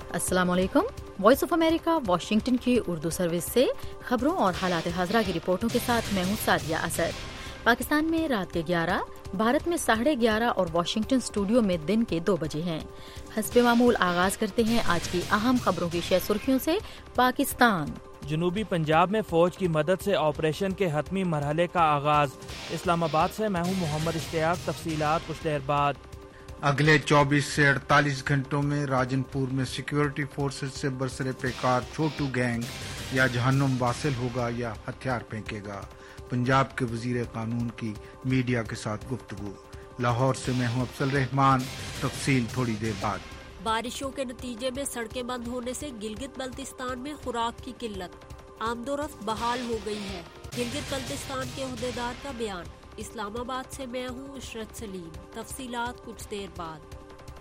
अस्सलाम वालेकुम। Voice of America Washington की उर्दू सर्विस से खबरों और हालात हाज़रा की रिपोर्टों के साथ मैं हूँ सादिया असद। पाकिस्तान में रात के 11, भारत में 11:30 और वाशिंगटन स्टूडियो में दिन के 2 बजे हैं। हस्बे मामूल आगाज करते हैं आज की अहम खबरों की शह सुर्खियों से। पाकिस्तान जनूबी पंजाब में फौज की मदद से ऑपरेशन के हतमी मरहले का आगाज। इस्लामाबाद से मैं हूँ मोहम्मद इश्तियाक। तफसीलात कुछ देर बाद। अगले 24 से 48 घंटों में राजनपुर में सिक्योरिटी फोर्सेस से बरसरे पेकार छोटू गैंग या जहन्नुम वासिल होगा या हथियार फेंकेगा। पंजाब के वजीर कानून की मीडिया के साथ गुफ्तगू। लाहौर से मैं हूँ अफसल रहमान। तफसील थोड़ी देर बाद। बारिशों के नतीजे में सड़कें बंद होने से गिलगित बल्तिस्तान में खुराक की किल्लत। आमदोरफ्त बहाल हो गई है। गिलगित बल्तिस्तान के ओहदेदार का बयान। इस्लामाबाद से मैं हूँ इशरत सलीम। तफसीलात कुछ देर बाद।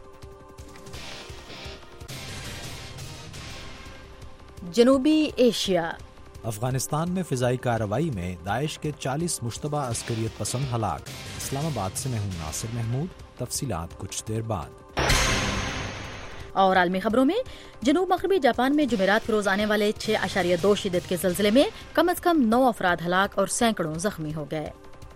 जनूबी एशिया। अफगानिस्तान में फिजाई कार्रवाई में दाइश के 40 मुश्तबा अस्करियत पसंद हलाक। इस्लामाबाद से मैं हूँ नासिर महमूद। तफसीलात कुछ देर बाद। और आलमी खबरों में जनूब मगरबी जापान में जुमेरात के रोज आने वाले 6.2 शिद्दत के ज़लज़ले में कम अज कम 9 अफराद हलाक और सैकड़ों जख्मी हो गए।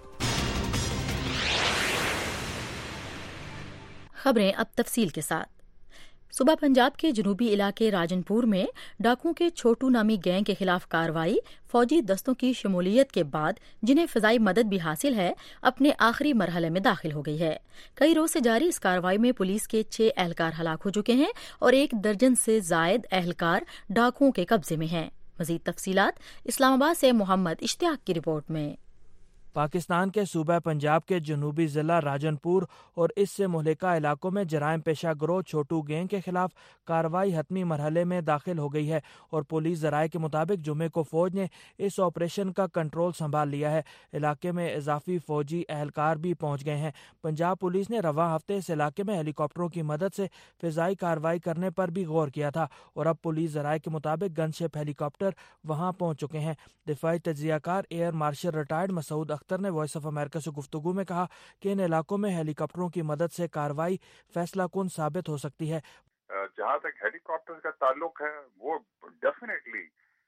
खबरें अब तफसील के साथ। सुबह पंजाब के जनूबी इलाके राजनपुर में डाकुओं के छोटू नामी गैंग के खिलाफ कार्रवाई फौजी दस्तों की शमूलियत के बाद, जिन्हें फ़िज़ाई मदद भी हासिल है, अपने आखिरी मरहले में दाखिल हो गई है। कई रोज से जारी इस कार्रवाई में पुलिस के 6 एहलकार हलाक हो चुके हैं और 1 दर्जन से जायद एहलकार डाकुओं के कब्जे में हैं। मज़ीद तफसीलात इस्लामाबाद से मोहम्मद इश्तियाक की रिपोर्ट में। पाकिस्तान के सूबा पंजाब के जनूबी ज़िला राजनपुर और इससे मुहलिका इलाकों में जराइम पेशा गिरोह छोटू गैंग के खिलाफ कार्रवाई हतमी मरहले में दाखिल हो गई है और पुलिस ज़राए के मुताबिक जुमे को फौज ने इस ऑपरेशन का कंट्रोल संभाल लिया है। इलाके में इजाफी फौजी एहलकार भी पहुंच गए हैं। पंजाब पुलिस ने रवां हफ्ते इस इलाके में हेलीकॉप्टरों की मदद से फ़िज़ाई कार्रवाई करने पर भी गौर किया था और अब पुलिस ज़राए के मुताबिक गनशिप हेलीकॉप्टर वहां पहुंच चुके हैं। दिफाई तज्ज़ियाकार air marshal retired Masood Akhtar ने वॉइस ऑफ अमेरिका से गुफ्तगू में कहा कि इन इलाकों में हेलीकॉप्टरों की मदद से कार्रवाई फैसला कुन साबित हो सकती है। जहाँ तक हेलीकॉप्टर का ताल्लुक है वो डेफिनेटली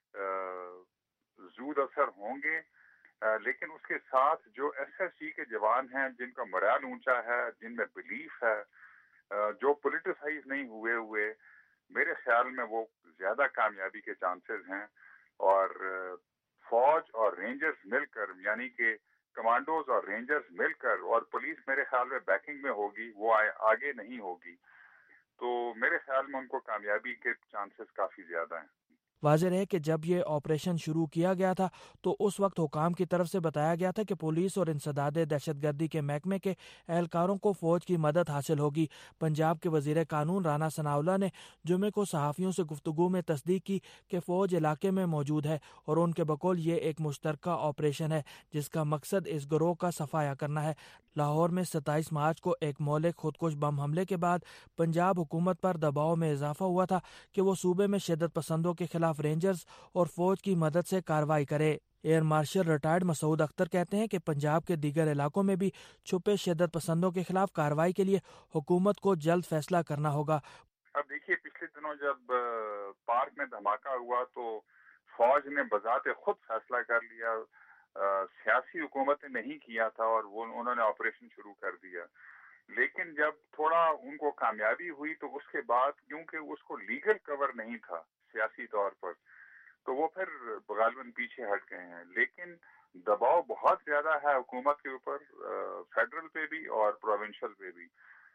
जूद असर होंगे, लेकिन उसके साथ जो एसएसजी के जवान हैं जिनका मोराल ऊंचा है, जिनमें बिलीफ है, जो पॉलिटिसाइज नहीं हुए, मेरे ख्याल में वो ज्यादा कामयाबी के चांसेस हैं। और फौज और रेंजर्स मिलकर, यानी कि कमांडोज और रेंजर्स मिलकर, और पुलिस मेरे ख्याल में बैकिंग में होगी, वो आगे नहीं होगी, तो मेरे ख्याल में उनको कामयाबी के चांसेस काफी ज्यादा हैं। वाज़ेह है कि जब ये ऑपरेशन शुरू किया गया था तो उस वक्त हुकाम की तरफ से बताया गया था कि पुलिस और इंसदाद दहशतगर्दी के महकमे के एहलकारों को फौज की मदद हासिल होगी। पंजाब के वजीर कानून राना सनाउल्लाह ने जुमे को सहाफ़ियों से गुफ्तगू में तस्दीक की कि फ़ौज इलाके में मौजूद है और उनके बकौल ये एक मुश्तरका ऑपरेशन है जिसका मकसद इस गिरोह का सफाया करना है। लाहौर में 27 मार्च को एक मौलिक खुदकुश बम हमले के बाद पंजाब हुकूमत पर दबाव में इजाफा हुआ था कि वो सूबे में शिद्दत पसंदों के खिलाफ रेंजर्स और फौज की मदद से कार्रवाई करे। Air marshal retired Masood Akhtar कहते हैं कि पंजाब के दीगर इलाकों में भी छुपे शिद्दत पसंदों के खिलाफ कार्रवाई के लिए हुकूमत को जल्द फैसला करना होगा। अब देखिए, पिछले दिनों जब पार्क में धमाका हुआ तो फौज ने बजाते खुद फैसला कर लिया, सियासी हुकूमत ने नहीं किया था और वो उन्होंने ऑपरेशन शुरू कर दिया। लेकिन जब थोड़ा उनको कामयाबी हुई तो उसके बाद, क्योंकि उसको लीगल कवर नहीं था सियासी तौर पर, तो वो फिर गालिबन पीछे हट गए हैं। लेकिन दबाव बहुत ज्यादा है हुकूमत के ऊपर, फेडरल पे भी और प्रोविंशियल पे भी।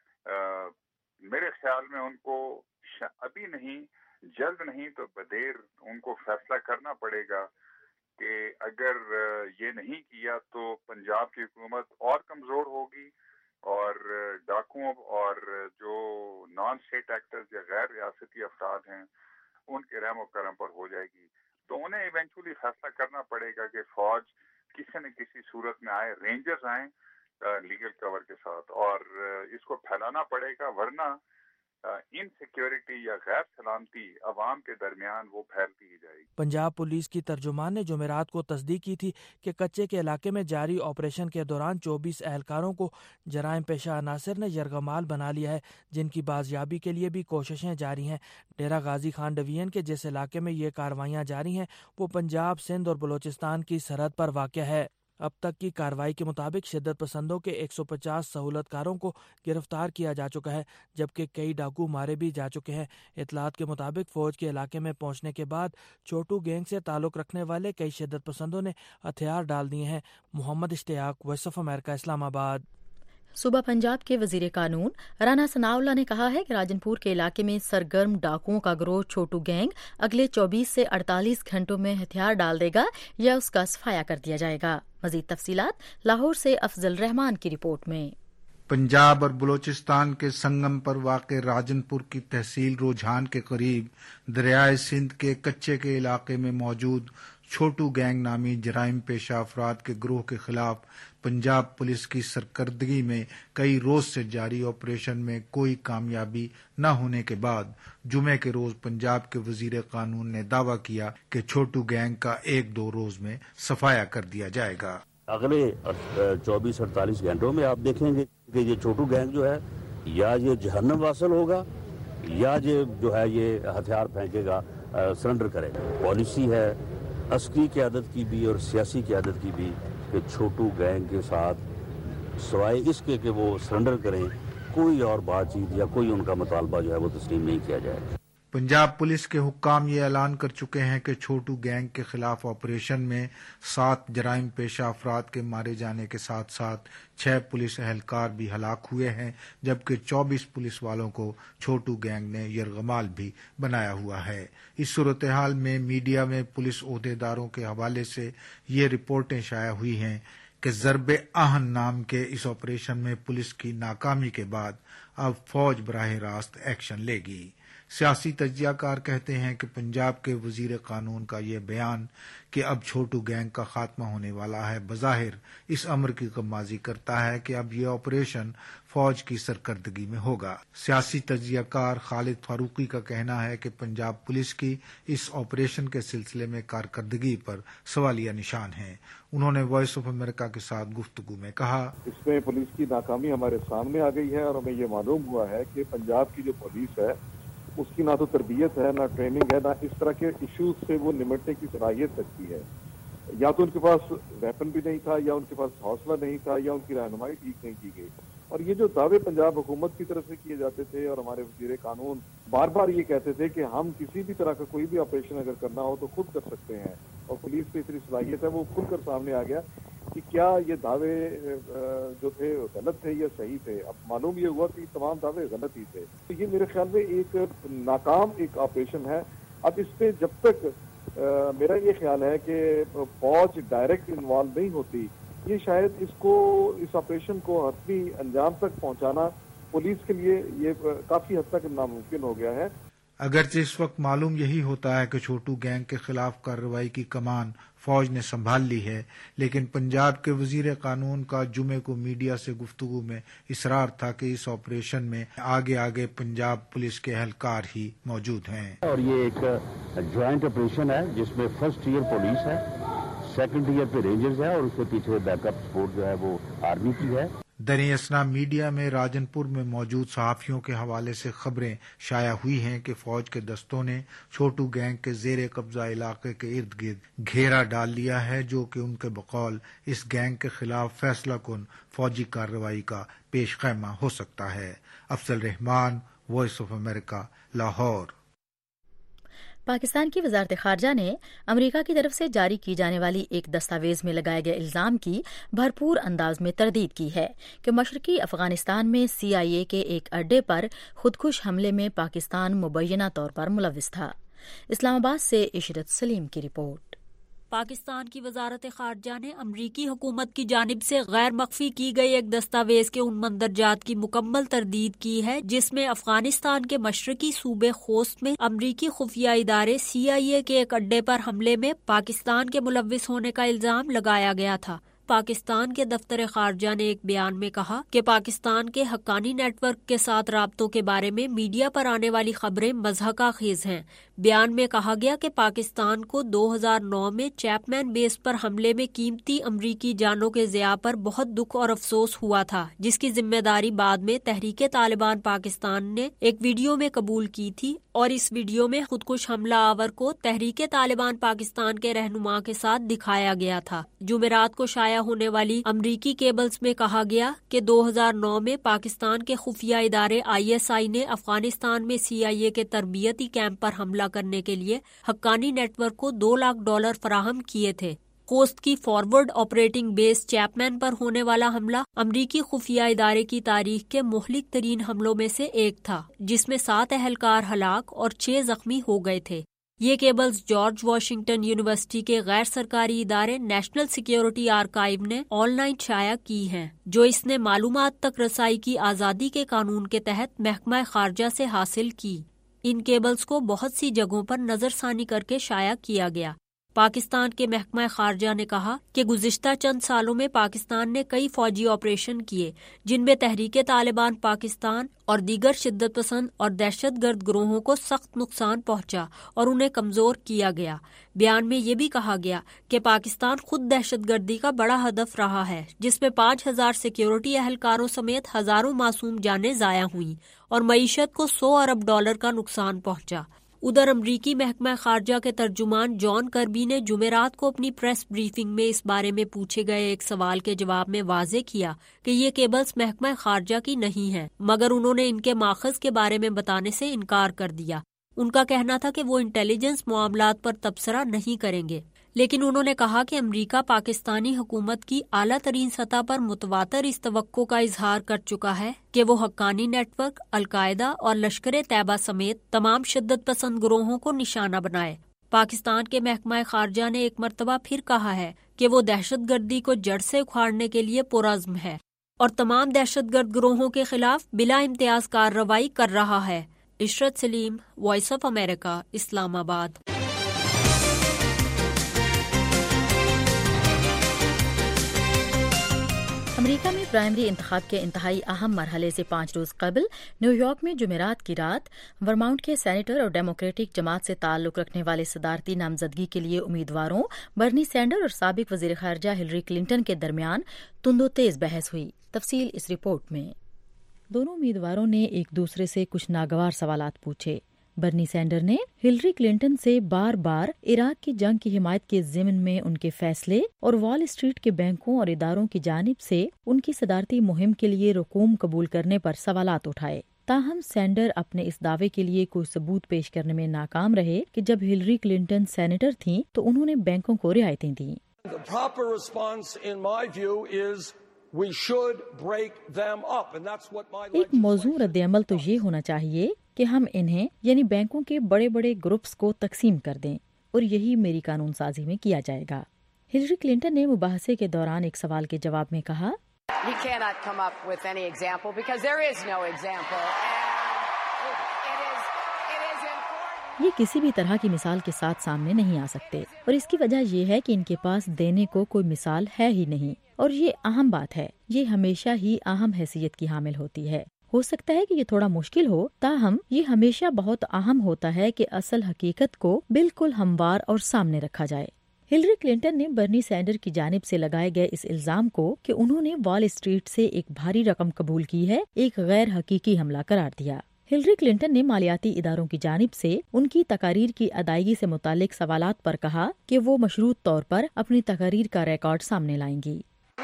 मेरे ख्याल में उनको अभी नहीं, जल्द नहीं तो बदेर उनको फैसला करना पड़ेगा कि अगर ये नहीं किया तो पंजाब की हुकूमत और कमजोर होगी और डाकुओं और जो नॉन स्टेट एक्टर्स या गैर रियासती अफराद हैं उनके रहम करम पर हो जाएगी। तो उन्हें इवेंचुअली फैसला करना पड़ेगा कि फौज किसी न किसी सूरत में आए, रेंजर्स आए लीगल कवर के साथ, और इसको फैलाना पड़ेगा, वरना انسیکیورٹی یا غیر سلامتی عوام کے درمیان وہ پھیلتی ہی جائے گی۔ پنجاب پولیس کی ترجمان نے جمعرات کو تصدیق کی تھی کہ کچے کے علاقے میں جاری آپریشن کے دوران 24 اہلکاروں کو جرائم پیشہ عناصر نے یرغمال بنا لیا ہے، جن کی بازیابی کے لیے بھی کوششیں جاری ہیں۔ ڈیرہ غازی خان ڈویژن کے جس علاقے میں یہ کارروائیاں جاری ہیں وہ پنجاب، سندھ اور بلوچستان کی سرحد پر واقع ہے۔ اب تک کی کارروائی کے مطابق شدت پسندوں کے 150 سہولت کاروں کو گرفتار کیا جا چکا ہے، جبکہ کئی ڈاکو مارے بھی جا چکے ہیں۔ اطلاعات کے مطابق فوج کے علاقے میں پہنچنے کے بعد چھوٹو گینگ سے تعلق رکھنے والے کئی شدت پسندوں نے ہتھیار ڈال دیے ہیں۔ محمد اشتیاق، وائس آف امریکہ، اسلام آباد۔ صوبہ پنجاب کے وزیر قانون رانا ثناءاللہ نے کہا ہے کہ راجن پور کے علاقے میں سرگرم ڈاکوؤں کا گروہ چھوٹو گینگ اگلے 24 سے 48 گھنٹوں میں ہتھیار ڈال دے گا یا اس کا صفایا کر دیا جائے گا۔ مزید تفصیلات لاہور سے افضل رحمان کی رپورٹ میں۔ پنجاب اور بلوچستان کے سنگم پر واقع راجن پور کی تحصیل روجھان کے قریب دریائے سندھ کے کچے کے علاقے میں موجود چھوٹو گینگ نامی جرائم پیشہ افراد کے گروہ کے خلاف پنجاب پولیس کی سرکردگی میں کئی روز سے جاری آپریشن میں کوئی کامیابی نہ ہونے کے بعد جمعے کے روز پنجاب کے وزیر قانون نے دعویٰ کیا کہ چھوٹو گینگ کا 1-2 روز میں صفایا کر دیا جائے گا۔ اگلے 24-48 گھنٹوں میں آپ دیکھیں گے کہ یہ چھوٹو گینگ جو ہے یا یہ جہنم واصل ہوگا یا یہ جو ہے یہ ہتھیار پھینکے گا، سرنڈر کرے گا۔ پالیسی ہے عسکری قیادت کی بھی اور سیاسی قیادت کی بھی کہ چھوٹو گینگ کے ساتھ سوائے اس کے کہ وہ سرنڈر کریں کوئی اور بات چیت یا کوئی ان کا مطالبہ جو ہے وہ تسلیم نہیں کیا جائے گا۔ پنجاب پولیس کے حکام یہ اعلان کر چکے ہیں کہ چھوٹو گینگ کے خلاف آپریشن میں 7 جرائم پیشہ افراد کے مارے جانے کے ساتھ ساتھ 6 پولیس اہلکار بھی ہلاک ہوئے ہیں، جبکہ 24 پولیس والوں کو چھوٹو گینگ نے یرغمال بھی بنایا ہوا ہے۔ اس صورتحال میں میڈیا میں پولیس عہدیداروں کے حوالے سے یہ رپورٹیں شائع ہوئی ہیں کہ ضرب آہن نام کے اس آپریشن میں پولیس کی ناکامی کے بعد اب فوج براہ راست ایکشن لے گی۔ سیاسی تجزیہ کار کہتے ہیں کہ پنجاب کے وزیر قانون کا یہ بیان کہ اب چھوٹو گینگ کا خاتمہ ہونے والا ہے بظاہر اس امر کی غمازی کرتا ہے کہ اب یہ آپریشن فوج کی سرکردگی میں ہوگا۔ سیاسی تجزیہ کار خالد فاروقی کا کہنا ہے کہ پنجاب پولیس کی اس آپریشن کے سلسلے میں کارکردگی پر سوالیہ نشان ہیں۔ انہوں نے وائس آف امریکہ کے ساتھ گفتگو میں کہا، اس میں پولیس کی ناکامی ہمارے سامنے آ گئی ہے اور ہمیں یہ معلوم ہوا ہے کہ پنجاب کی جو پولیس ہے اس کی نہ تو تربیت ہے، نہ ٹریننگ ہے، نہ اس طرح کے ایشوز سے وہ نمٹنے کی صلاحیت رکھتی ہے۔ یا تو ان کے پاس ویپن بھی نہیں تھا، یا ان کے پاس حوصلہ نہیں تھا، یا ان کی رہنمائی ٹھیک نہیں کی گئی۔ اور یہ جو دعوے پنجاب حکومت کی طرف سے کیے جاتے تھے اور ہمارے وزیر قانون بار بار یہ کہتے تھے کہ ہم کسی بھی طرح کا کوئی بھی آپریشن اگر کرنا ہو تو خود کر سکتے ہیں، اور پولیس پہ اتنی صلاحیت ہے، وہ کھل کر سامنے آ گیا کہ کیا یہ دعوے جو تھے غلط تھے یا صحیح تھے۔ اب معلوم یہ ہوا کہ تمام دعوے غلط ہی تھے۔ تو یہ میرے خیال میں ایک ناکام ایک آپریشن ہے۔ اب اس پہ جب تک میرا یہ خیال ہے کہ فوج ڈائریکٹ انوالو نہیں ہوتی، یہ شاید اس آپریشن کو حتمی انجام تک پہنچانا پولیس کے لیے یہ کافی حد تک ناممکن ہو گیا ہے۔ اگرچہ اس وقت معلوم یہی ہوتا ہے کہ چھوٹو گینگ کے خلاف کارروائی کی کمان فوج نے سنبھال لی ہے، لیکن پنجاب کے وزیر قانون کا جمعے کو میڈیا سے گفتگو میں اصرار تھا کہ اس آپریشن میں آگے پنجاب پولیس کے اہلکار ہی موجود ہیں۔ اور یہ ایک جوائنٹ آپریشن ہے جس میں فرسٹ ایئر پولیس ہے، سیکنڈ ایئر پہ رینجرز ہے اور اس کے پیچھے بیک اپ سپورٹ جو ہے وہ آرمی کی ہے۔ دریں اثنا میڈیا میں راجن پور میں موجود صحافیوں کے حوالے سے خبریں شائع ہوئی ہیں کہ فوج کے دستوں نے چھوٹو گینگ کے زیر قبضہ علاقے کے ارد گرد گھیرا ڈال لیا ہے، جو کہ ان کے بقول اس گینگ کے خلاف فیصلہ کن فوجی کارروائی کا پیش خیمہ ہو سکتا ہے۔ Afzal Rahman, voice of America, Lahore. Pakistan کی وزارت خارجہ نے امریکہ کی طرف سے جاری کی جانے والی ایک دستاویز میں لگائے گئے الزام کی بھرپور انداز میں تردید کی ہے کہ مشرقی افغانستان میں CIA کے ایک اڈے پر خودکش حملے میں پاکستان مبینہ طور پر ملوث تھا۔ اسلام آباد سے عشرت سلیم کی رپورٹ۔ پاکستان کی وزارت خارجہ نے امریکی حکومت کی جانب سے غیر مخفی کی گئی ایک دستاویز کے ان مندرجات کی مکمل تردید کی ہے جس میں افغانستان کے مشرقی صوبے خوست میں امریکی خفیہ ادارے CIA کے ایک اڈے پر حملے میں پاکستان کے ملوث ہونے کا الزام لگایا گیا تھا۔ پاکستان کے دفتر خارجہ نے ایک بیان میں کہا کہ پاکستان کے حقانی نیٹ ورک کے ساتھ رابطوں کے بارے میں میڈیا پر آنے والی خبریں مضحکہ خیز ہیں۔ بیان میں کہا گیا کہ پاکستان کو 2009 میں چیپمین بیس پر حملے میں قیمتی امریکی جانوں کے ضیاع پر بہت دکھ اور افسوس ہوا تھا، جس کی ذمہ داری بعد میں تحریک طالبان پاکستان نے ایک ویڈیو میں قبول کی تھی، اور اس ویڈیو میں خودکش حملہ آور کو تحریک طالبان پاکستان کے رہنما کے ساتھ دکھایا گیا تھا۔ جمعرات کو شائع ہونے والی امریکی کیبلز میں کہا گیا کہ 2009 میں پاکستان کے خفیہ ادارے ISI نے افغانستان میں CIA کے تربیتی کیمپ پر حملہ کرنے کے لیے حقانی نیٹ ورک کو $2 لاکھ فراہم کیے تھے۔ خوست کی فارورڈ آپریٹنگ بیس چیپمین پر ہونے والا حملہ امریکی خفیہ ادارے کی تاریخ کے مہلک ترین حملوں میں سے ایک تھا، جس میں 7 اہلکار ہلاک اور 6 زخمی ہو گئے تھے۔ یہ کیبلز جارج واشنگٹن یونیورسٹی کے غیر سرکاری ادارے نیشنل سیکیورٹی آرکائیو نے آن لائن شائع کی ہیں، جو اس نے معلومات تک رسائی کی آزادی کے قانون کے تحت محکمہ خارجہ سے حاصل کی۔ ان کیبلز کو بہت سی جگہوں پر نظر ثانی کر کے شائع کیا گیا۔ پاکستان کے محکمہ خارجہ نے کہا کہ گزشتہ چند سالوں میں پاکستان نے کئی فوجی آپریشن کیے، جن میں تحریک طالبان پاکستان اور دیگر شدت پسند اور دہشت گرد گروہوں کو سخت نقصان پہنچا اور انہیں کمزور کیا گیا۔ بیان میں یہ بھی کہا گیا کہ پاکستان خود دہشت گردی کا بڑا ہدف رہا ہے، جس میں 5000 سیکیورٹی اہلکاروں سمیت ہزاروں معصوم جانیں ضائع ہوئیں اور معیشت کو $100 ارب کا نقصان پہنچا۔ ادھر امریکی محکمہ خارجہ کے ترجمان جان کربی نے جمعرات کو اپنی پریس بریفنگ میں اس بارے میں پوچھے گئے ایک سوال کے جواب میں واضح کیا کہ یہ کیبلز محکمہ خارجہ کی نہیں ہیں، مگر انہوں نے ان کے ماخذ کے بارے میں بتانے سے انکار کر دیا۔ ان کا کہنا تھا کہ وہ انٹیلیجنس معاملات پر تبصرہ نہیں کریں گے، لیکن انہوں نے کہا کہ امریکہ پاکستانی حکومت کی اعلیٰ ترین سطح پر متواتر اس توقع کا اظہار کر چکا ہے کہ وہ حقانی نیٹ ورک، القاعدہ اور لشکر طیبہ سمیت تمام شدت پسند گروہوں کو نشانہ بنائے۔ پاکستان کے محکمہ خارجہ نے ایک مرتبہ پھر کہا ہے کہ وہ دہشت گردی کو جڑ سے اکھاڑنے کے لیے پرعزم ہے اور تمام دہشت گرد گروہوں کے خلاف بلا امتیاز کارروائی کر رہا ہے۔ عشرت سلیم، وائس آف امریکہ، اسلام آباد۔ امریکہ میں پرائمری انتخاب کے انتہائی اہم مرحلے سے 5 روز قبل نیو یارک میں جمعرات کی رات ورماؤنٹ کے سینیٹر اور ڈیموکریٹک جماعت سے تعلق رکھنے والے صدارتی نامزدگی کے لیے امیدواروں برنی سینڈر اور سابق وزیر خارجہ ہلری کلنٹن کے درمیان تند و تیز بحث ہوئی۔ تفصیل اس رپورٹ میں۔ دونوں امیدواروں نے ایک دوسرے سے کچھ ناگوار سوالات پوچھے۔ برنی سینڈر نے ہلری کلنٹن سے بار بار عراق کی جنگ کی حمایت کے ضمن میں ان کے فیصلے اور وال اسٹریٹ کے بینکوں اور اداروں کی جانب سے ان کی صدارتی مہم کے لیے رقوم قبول کرنے پر سوالات اٹھائے۔ تاہم سینڈر اپنے اس دعوے کے لیے کوئی ثبوت پیش کرنے میں ناکام رہے کہ جب ہلری کلنٹن سینیٹر تھیں تو انہوں نے بینکوں کو رعایتیں دیں۔ ایک موزوں رد عمل تو یہ ہونا چاہیے کہ ہم انہیں یعنی بینکوں کے بڑے بڑے گروپس کو تقسیم کر دیں، اور یہی میری قانون سازی میں کیا جائے گا۔ ہلری کلنٹن نے مباحثے کے دوران ایک سوال کے جواب میں کہا، یہ کسی بھی طرح کی مثال کے ساتھ سامنے نہیں آ سکتے، اور اس کی وجہ یہ ہے کہ ان کے پاس دینے کو کوئی مثال ہے ہی نہیں، اور یہ اہم بات ہے، یہ ہمیشہ ہی اہم حیثیت کی حامل ہوتی ہے۔ ہو سکتا ہے کہ یہ تھوڑا مشکل ہو، تاہم یہ ہمیشہ بہت اہم ہوتا ہے کہ اصل حقیقت کو بالکل ہموار اور سامنے رکھا جائے۔ ہلری کلنٹن نے برنی سینڈر کی جانب سے لگائے گئے اس الزام کو کہ انہوں نے وال اسٹریٹ سے ایک بھاری رقم قبول کی ہے ایک غیر حقیقی حملہ قرار دیا۔ ہلری کلنٹن نے مالیاتی اداروں کی جانب سے ان کی تقاریر کی ادائیگی سے متعلق سوالات پر کہا کہ وہ مشروط طور پر اپنی تقاریر کا ریکارڈ سامنے لائیں گی۔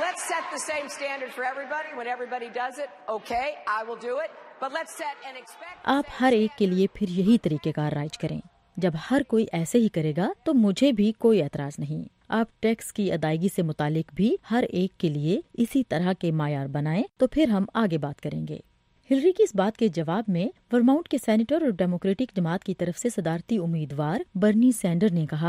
آپ ہر ایک کے لیے پھر یہی طریقہ کار رائج کریں۔ جب ہر کوئی ایسے ہی کرے گا تو مجھے بھی کوئی اعتراض نہیں۔ آپ ٹیکس کی ادائیگی سے متعلق بھی ہر ایک کے لیے اسی طرح کے معیار بنائیں تو پھر ہم آگے بات کریں گے۔ ہلری کی اس بات کے جواب میں ورماؤنٹ کے سینیٹر اور ڈیموکریٹک جماعت کی طرف سے صدارتی امیدوار برنی سینڈر نے کہا،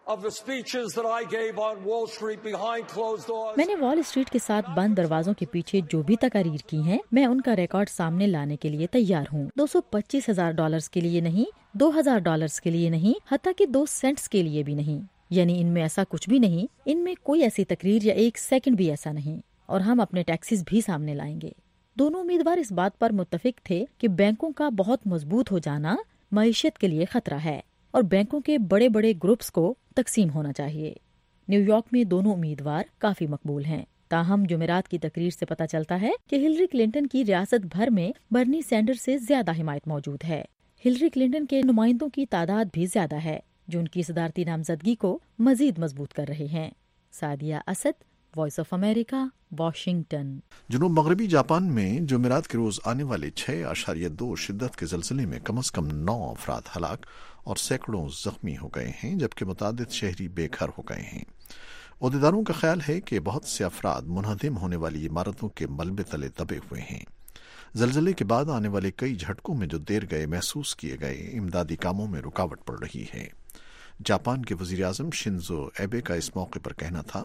میں نے وال اسٹریٹ کے ساتھ بند دروازوں کے پیچھے جو بھی تقاریر کی ہیں میں ان کا ریکارڈ سامنے لانے کے لیے تیار ہوں۔ $225,000 کے لیے نہیں، $2,000 کے لیے نہیں، حتیٰ کہ 2 سینٹس کے لیے بھی نہیں۔ یعنی ان میں ایسا کچھ بھی نہیں، ان میں کوئی ایسی تقریر یا 1 سیکنڈ بھی ایسا نہیں، اور ہم اپنے ٹیکسز بھی سامنے لائیں گے۔ دونوں امیدوار اس بات پر متفق تھے کہ بینکوں کا بہت مضبوط ہو جانا معیشت کے لیے خطرہ ہے اور بینکوں کے بڑے بڑے گروپس کو تقسیم ہونا چاہیے۔ نیو یارک میں دونوں امیدوار کافی مقبول ہیں، تاہم جمعرات کی تقریر سے پتہ چلتا ہے کہ ہلری کلنٹن کی ریاست بھر میں برنی سینڈرز سے زیادہ حمایت موجود ہے۔ ہلری کلنٹن کے نمائندوں کی تعداد بھی زیادہ ہے جو ان کی صدارتی نامزدگی کو مزید مضبوط کر رہے ہیں۔ Sadia Asad, voice of America, Washington. جنوب مغربی جاپان میں جمعرات کے روز آنے والے 6.2 شدت کے زلزلے میں کم از کم 9 افراد ہلاک اور سینکڑوں زخمی ہو گئے ہیں، جبکہ متعدد شہری بے گھر ہو گئے ہیں۔ عہدیداروں کا خیال ہے کہ بہت سے افراد منہدم ہونے والی عمارتوں کے ملبے تلے دبے ہوئے ہیں۔ زلزلے کے بعد آنے والے کئی جھٹکوں میں جو دیر گئے محسوس کیے گئے، امدادی کاموں میں رکاوٹ پڑ رہی ہے۔ جاپان کے وزیر اعظم شنزو ایبے کا اس موقع پر کہنا تھا،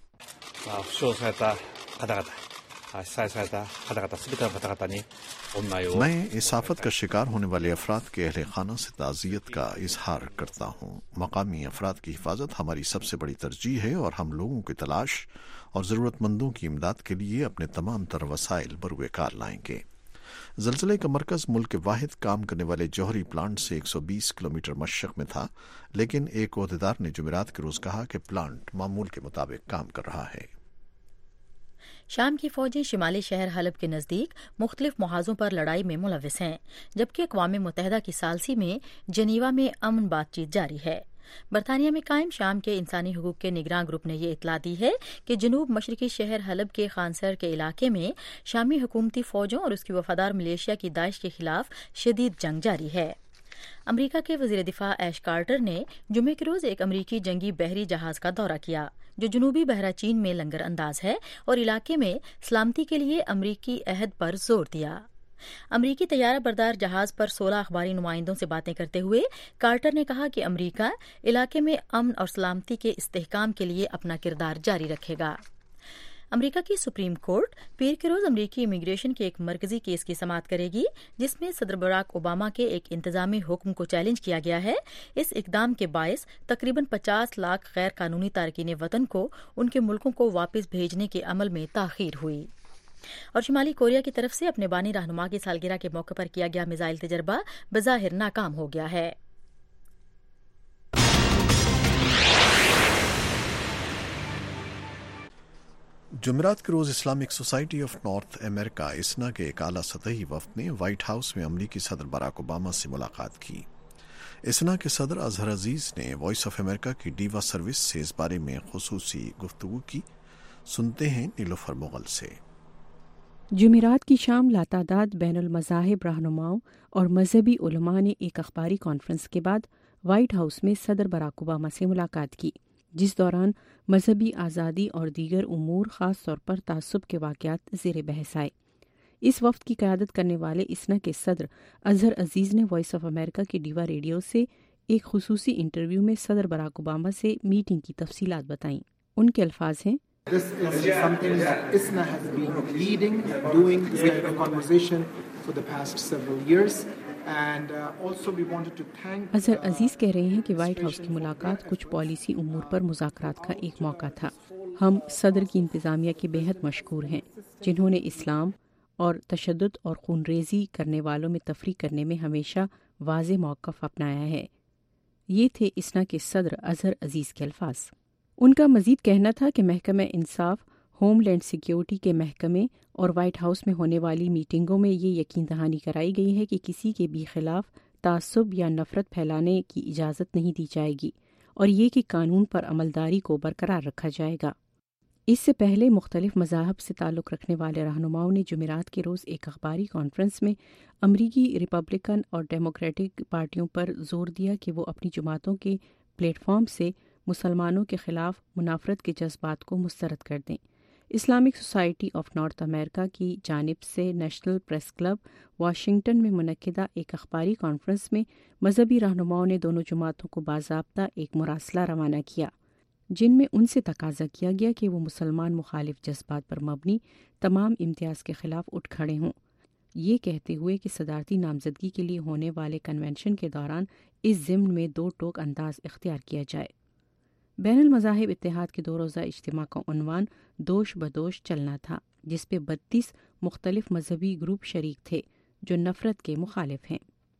میں اس آفت کا شکار ہونے والے افراد کے اہل خانہ سے تعزیت کا اظہار کرتا ہوں۔ مقامی افراد کی حفاظت ہماری سب سے بڑی ترجیح ہے اور ہم لوگوں کی تلاش اور ضرورت مندوں کی امداد کے لیے اپنے تمام تر وسائل بروئے کار لائیں گے۔ زلزلے کا مرکز ملک کے واحد کام کرنے والے جوہری پلانٹ سے 120 کلومیٹر مشرق میں تھا، لیکن ایک عہدیدار نے جمعرات کے روز کہا کہ پلانٹ معمول کے مطابق کام کر رہا ہے۔ شام کی فوجیں شمالی شہر حلب کے نزدیک مختلف محاذوں پر لڑائی میں ملوث ہیں، جبکہ اقوام متحدہ کی ثالثی میں جنیوا میں امن بات چیت جاری ہے۔ برطانیہ میں قائم شام کے انسانی حقوق کے نگراں گروپ نے یہ اطلاع دی ہے کہ جنوب مشرقی شہر حلب کے خانسر کے علاقے میں شامی حکومتی فوجوں اور اس کی وفادار ملیشیا کی داعش کے خلاف شدید جنگ جاری ہے۔ امریکہ کے وزیر دفاع ایش کارٹر نے جمعے کے روز ایک امریکی جنگی بحری جہاز کا دورہ کیا جو جنوبی بحیرہ چین میں لنگر انداز ہے اور علاقے میں سلامتی کے لیے امریکی عہد پر زور دیا۔ امریکی طیارہ بردار جہاز پر 16 اخباری نمائندوں سے باتیں کرتے ہوئے کارٹر نے کہا کہ امریکہ علاقے میں امن اور سلامتی کے استحکام کے لیے اپنا کردار جاری رکھے گا۔ امریکہ کی سپریم کورٹ پیر کے روز امریکی امیگریشن کے ایک مرکزی کیس کی سماعت کرے گی جس میں صدر براک اوباما کے ایک انتظامی حکم کو چیلنج کیا گیا ہے۔ اس اقدام کے باعث تقریباً 50 لاکھ غیر قانونی تارکین وطن کو ان کے ملکوں کو واپس بھیجنے کے عمل میں تاخیر ہوئی۔ اور شمالی کوریا کی طرف سے اپنے بانی رہنما کی سالگرہ کے موقع پر کیا گیا میزائل تجربہ بظاہر ناکام ہو گیا ہے۔ جمعرات کے روز Islamic society of North America ISNA کے ایک اعلیٰ سطحی وفد نے وائٹ ہاؤس میں امریکی صدر باراک اوباما سے ملاقات کی۔ اسنا کے صدر اظہر عزیز نے وائس آف امریکہ کی ڈیوا سروس سے اس بارے میں خصوصی گفتگو کی۔ سنتے ہیں نیلوفر مغل سے۔ جمعرات کی شام لاتعداد بین المذاہب رہنماؤں اور مذہبی علماء نے ایک اخباری کانفرنس کے بعد وائٹ ہاؤس میں صدر باراک اوباما سے ملاقات کی، جس دوران مذہبی آزادی اور دیگر امور خاص طور پر تعصب کے واقعات زیر بحث آئے۔ اس وفد کی قیادت کرنے والے اسنا کے صدر اظہر عزیز نے وائس آف امریکہ کے ڈیوا ریڈیو سے ایک خصوصی انٹرویو میں صدر باراک اوباما سے میٹنگ کی تفصیلات بتائیں۔ ان کے الفاظ ہیں، This is something that ISNA has been leading, doing this kind of conversation for the past several years. And also we wanted to thank Azhar عزیز کہہ رہے ہیں کہ وائٹ ہاؤس کی ملاقات کچھ پالیسی امور پر مذاکرات کا ایک موقع تھا۔ ہم صدر کی انتظامیہ کے بہت مشکور ہیں جنہوں نے اسلام اور تشدد اور خون ریزی کرنے والوں میں تفریق کرنے میں ہمیشہ واضح موقف اپنایا ہے۔ یہ تھے اسنا کے صدر اظہر عزیز کے الفاظ۔ ان کا مزید کہنا تھا کہ محکمہ انصاف، ہوم لینڈ سیکیورٹی کے محکمے اور وائٹ ہاؤس میں ہونے والی میٹنگوں میں یہ یقین دہانی کرائی گئی ہے کہ کسی کے بھی خلاف تعصب یا نفرت پھیلانے کی اجازت نہیں دی جائے گی اور یہ کہ قانون پر عملداری کو برقرار رکھا جائے گا۔ اس سے پہلے مختلف مذاہب سے تعلق رکھنے والے رہنماؤں نے جمعرات کے روز ایک اخباری کانفرنس میں امریکی ریپبلکن اور ڈیموکریٹک پارٹیوں پر زور دیا کہ وہ اپنی جماعتوں کے پلیٹ فارم سے مسلمانوں کے خلاف منافرت کے جذبات کو مسترد کر دیں۔ Islamic society of North America کی جانب سے نیشنل پریس کلب واشنگٹن میں منعقدہ ایک اخباری کانفرنس میں مذہبی رہنماؤں نے دونوں جماعتوں کو باضابطہ ایک مراسلہ روانہ کیا، جن میں ان سے تقاضا کیا گیا کہ وہ مسلمان مخالف جذبات پر مبنی تمام امتیاز کے خلاف اٹھ کھڑے ہوں، یہ کہتے ہوئے کہ صدارتی نامزدگی کے لیے ہونے والے کنونشن کے دوران اس ضمن میں 2 ٹوک انداز اختیار کیا جائے۔ بین المذاہب اتحاد کے 2 روزہ اجتماع کا عنوان دوش بدوش چلنا تھا، جس پہ 32 مختلف مذہبی گروپ شریک تھے جو نفرت کے مخالف ہیں۔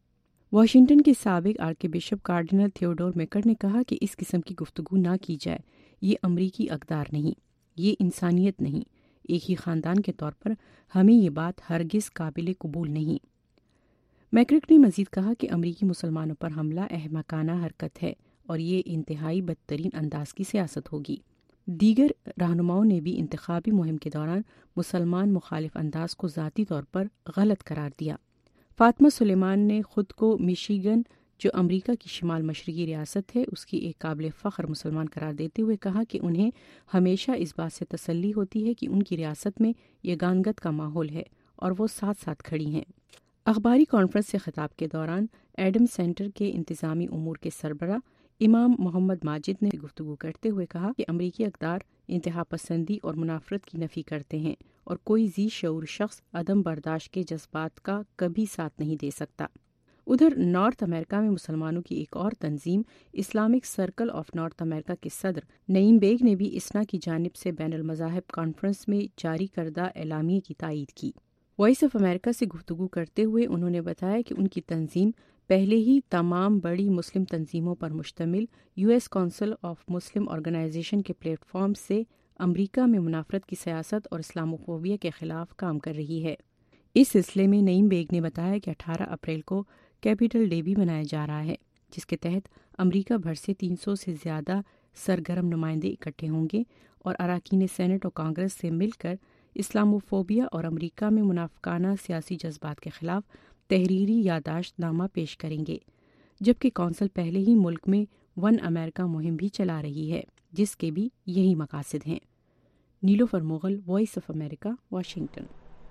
واشنگٹن کے سابق archbishop cardinal Theodore McCarrick نے کہا کہ اس قسم کی گفتگو نہ کی جائے، یہ امریکی اقدار نہیں، یہ انسانیت نہیں، ایک ہی خاندان کے طور پر ہمیں یہ بات ہرگز قابل قبول نہیں۔ میکرک نے مزید کہا کہ امریکی مسلمانوں پر حملہ احمقانہ حرکت ہے اور یہ انتہائی بدترین انداز کی سیاست ہوگی۔ دیگر رہنماؤں نے بھی انتخابی مہم کے دوران مسلمان مخالف انداز کو ذاتی طور پر غلط قرار دیا۔ فاطمہ سلیمان نے خود کو میشیگن، جو امریکہ کی شمال مشرقی ریاست ہے، اس کی ایک قابل فخر مسلمان قرار دیتے ہوئے کہا کہ انہیں ہمیشہ اس بات سے تسلی ہوتی ہے کہ ان کی ریاست میں یگانگت کا ماحول ہے اور وہ ساتھ ساتھ کھڑی ہیں۔ اخباری کانفرنس سے خطاب کے دوران ایڈم سینٹر کے انتظامی امور کے سربراہ امام محمد ماجد نے گفتگو کرتے ہوئے کہا کہ امریکی اقدار انتہا پسندی اور منافرت کی نفی کرتے ہیں اور کوئی ذی شعور شخص عدم برداشت کے جذبات کا کبھی ساتھ نہیں دے سکتا۔ ادھر نارتھ امریکہ میں مسلمانوں کی ایک اور تنظیم Islamic circle of North America کے صدر نعیم بیگ نے بھی اسنا کی جانب سے بین المذاہب کانفرنس میں جاری کردہ اعلامیے کی تائید کی۔ وائس آف امریکہ سے گفتگو کرتے ہوئے انہوں نے بتایا کہ ان کی تنظیم پہلے ہی تمام بڑی مسلم تنظیموں پر مشتمل U S council of Muslim organization کے پلیٹ فارم سے امریکہ میں منافرت کی سیاست اور اسلاموفوبیا کے خلاف کام کر رہی ہے۔ اس سلسلے میں نعیم بیگ نے بتایا کہ 18 اپریل کو کیپٹل ڈے بھی منایا جا رہا ہے، جس کے تحت امریکہ بھر سے 300 سے زیادہ سرگرم نمائندے اکٹھے ہوں گے اور اراکین سینٹ اور کانگریس سے مل کر اسلاموفوبیا اور امریکہ میں منافقانہ سیاسی جذبات کے خلاف تحریری یادداشت نامہ پیش کریں گے، جبکہ کونسل پہلے ہی ملک میں ون امریکہ مہم بھی چلا رہی ہے، جس کے بھی یہی مقاصد ہیں۔ Nilofar Mughal, voice of America, Washington.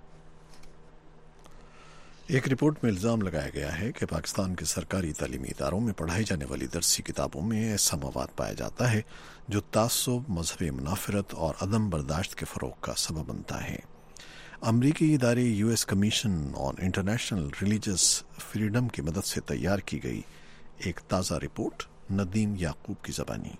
ایک رپورٹ میں الزام لگایا گیا ہے کہ پاکستان کے سرکاری تعلیمی اداروں میں پڑھائی جانے والی درسی کتابوں میں ایسا مواد پایا جاتا ہے جو تعصب، مذہبی منافرت اور عدم برداشت کے فروغ کا سبب بنتا ہے۔ امریکی ادارے U S commission on international religious freedom کی مدد سے تیار کی گئی ایک تازہ رپورٹ ندیم یعقوب کی زبانی۔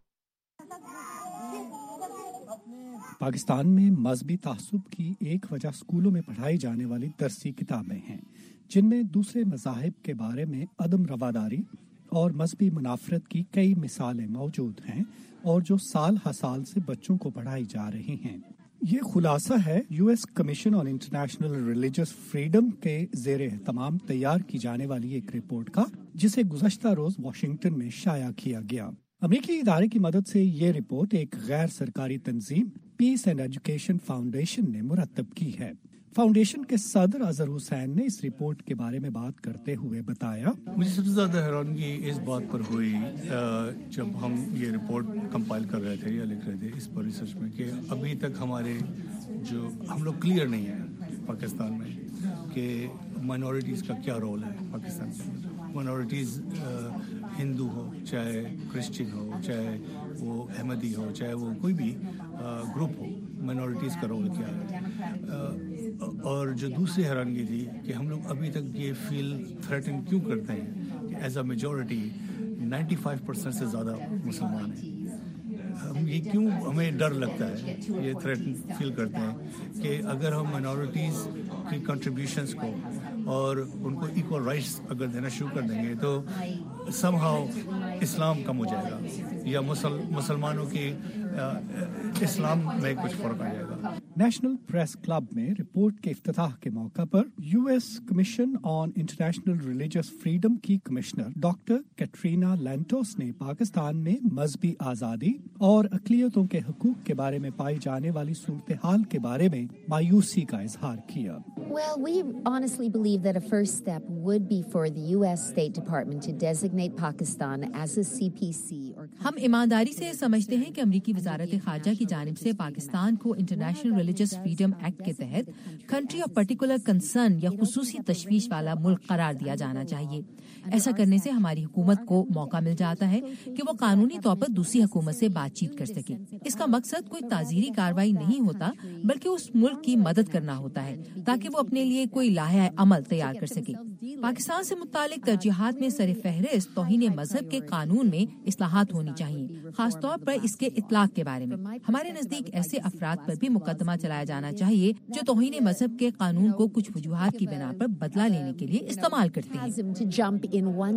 پاکستان میں مذہبی تعصب کی ایک وجہ اسکولوں میں پڑھائی جانے والی درسی کتابیں ہیں، جن میں دوسرے مذاہب کے بارے میں عدم رواداری اور مذہبی منافرت کی کئی مثالیں موجود ہیں اور جو سال ہر سال سے بچوں کو پڑھائی جا رہی ہیں۔ یہ خلاصہ ہے U S commission on international religious freedom کے زیر اہتمام تیار کی جانے والی ایک رپورٹ کا، جسے گزشتہ روز واشنگٹن میں شائع کیا گیا۔ امریکی ادارے کی مدد سے یہ رپورٹ ایک غیر سرکاری تنظیم پیس اینڈ ایجوکیشن فاؤنڈیشن نے مرتب کی ہے۔ فاؤنڈیشن کے صدر اظہر حسین نے اس رپورٹ کے بارے میں بات کرتے ہوئے بتایا، مجھے سب سے زیادہ حیرانگی اس بات پر ہوئی جب ہم یہ رپورٹ کمپائل کر رہے تھے یا لکھ رہے تھے اس پر ریسرچ میں، کہ ابھی تک ہمارے جو ہم لوگ کلیئر نہیں ہیں پاکستان میں کہ مائنورٹیز کا کیا رول ہے پاکستان میں۔ مائنورٹیز ہندو ہو، چاہے کرسچن ہو، چاہے وہ احمدی ہو، چاہے وہ کوئی بھی گروپ ہو، مائنورٹیز کا رول کیا ہے۔ اور جو دوسری حیرانگی تھی کہ ہم لوگ ابھی تک یہ فیل تھریٹن کیوں کرتے ہیں کہ ایز اے میجورٹی 95% سے زیادہ مسلمان ہیں۔ ہم یہ کیوں ہمیں ڈر لگتا ہے، یہ تھریٹن فیل کرتے ہیں کہ اگر ہم مائنورٹیز کی کنٹریبیوشنس کو اور ان کو ایکول رائٹس اگر دینا شروع کر دیں گے تو سم ہاؤ اسلام کم ہو جائے گا یا مسلمانوں کی اسلام میں کچھ فرق آ جائے گا۔ نیشنل پریس کلب میں رپورٹ کے افتتاح کے موقع پر U S commission on international religious freedom کی کمشنر ڈاکٹر کیٹرینا لینٹوس نے پاکستان میں مذہبی آزادی اور اقلیتوں کے حقوق کے بارے میں پائی جانے والی صورتحال کے بارے میں مایوسی کا اظہار کیا۔ Well, we honestly believe that a first step would be for the U.S. State Department to designate Pakistan as a CPC or ہم ایمانداری سے سمجھتے ہیں کہ امریکی وزارت خارجہ کی جانب سے پاکستان کو انٹرنیشنل ریلیجس فریڈم ایکٹ کے تحت کنٹری آف پرٹیکولر کنسرن یا خصوصی تشویش والا ملک قرار دیا جانا چاہیے. ایسا کرنے سے ہماری حکومت کو موقع مل جاتا ہے کہ وہ قانونی طور پر دوسری حکومت سے بات چیت کر سکے. اس کا مقصد کوئی تعزیری کارروائی نہیں ہوتا بلکہ اس ملک کی مدد کرنا ہوتا ہے تاکہ وہ اپنے لیے کوئی لائحہ عمل تیار کر سکے. پاکستان سے متعلق ترجیحات میں سر فہرست توہین مذہب کے قانون میں اصلاحات ہونی چاہیے، خاص طور پر اس کے اطلاق کے بارے میں. ہمارے نزدیک ایسے افراد پر بھی مقدمہ چلایا جانا چاہیے جو توہین مذہب کے قانون کو کچھ وجوہات کی بنا پر بدلہ لینے کے لیے استعمال کرتے ہیں.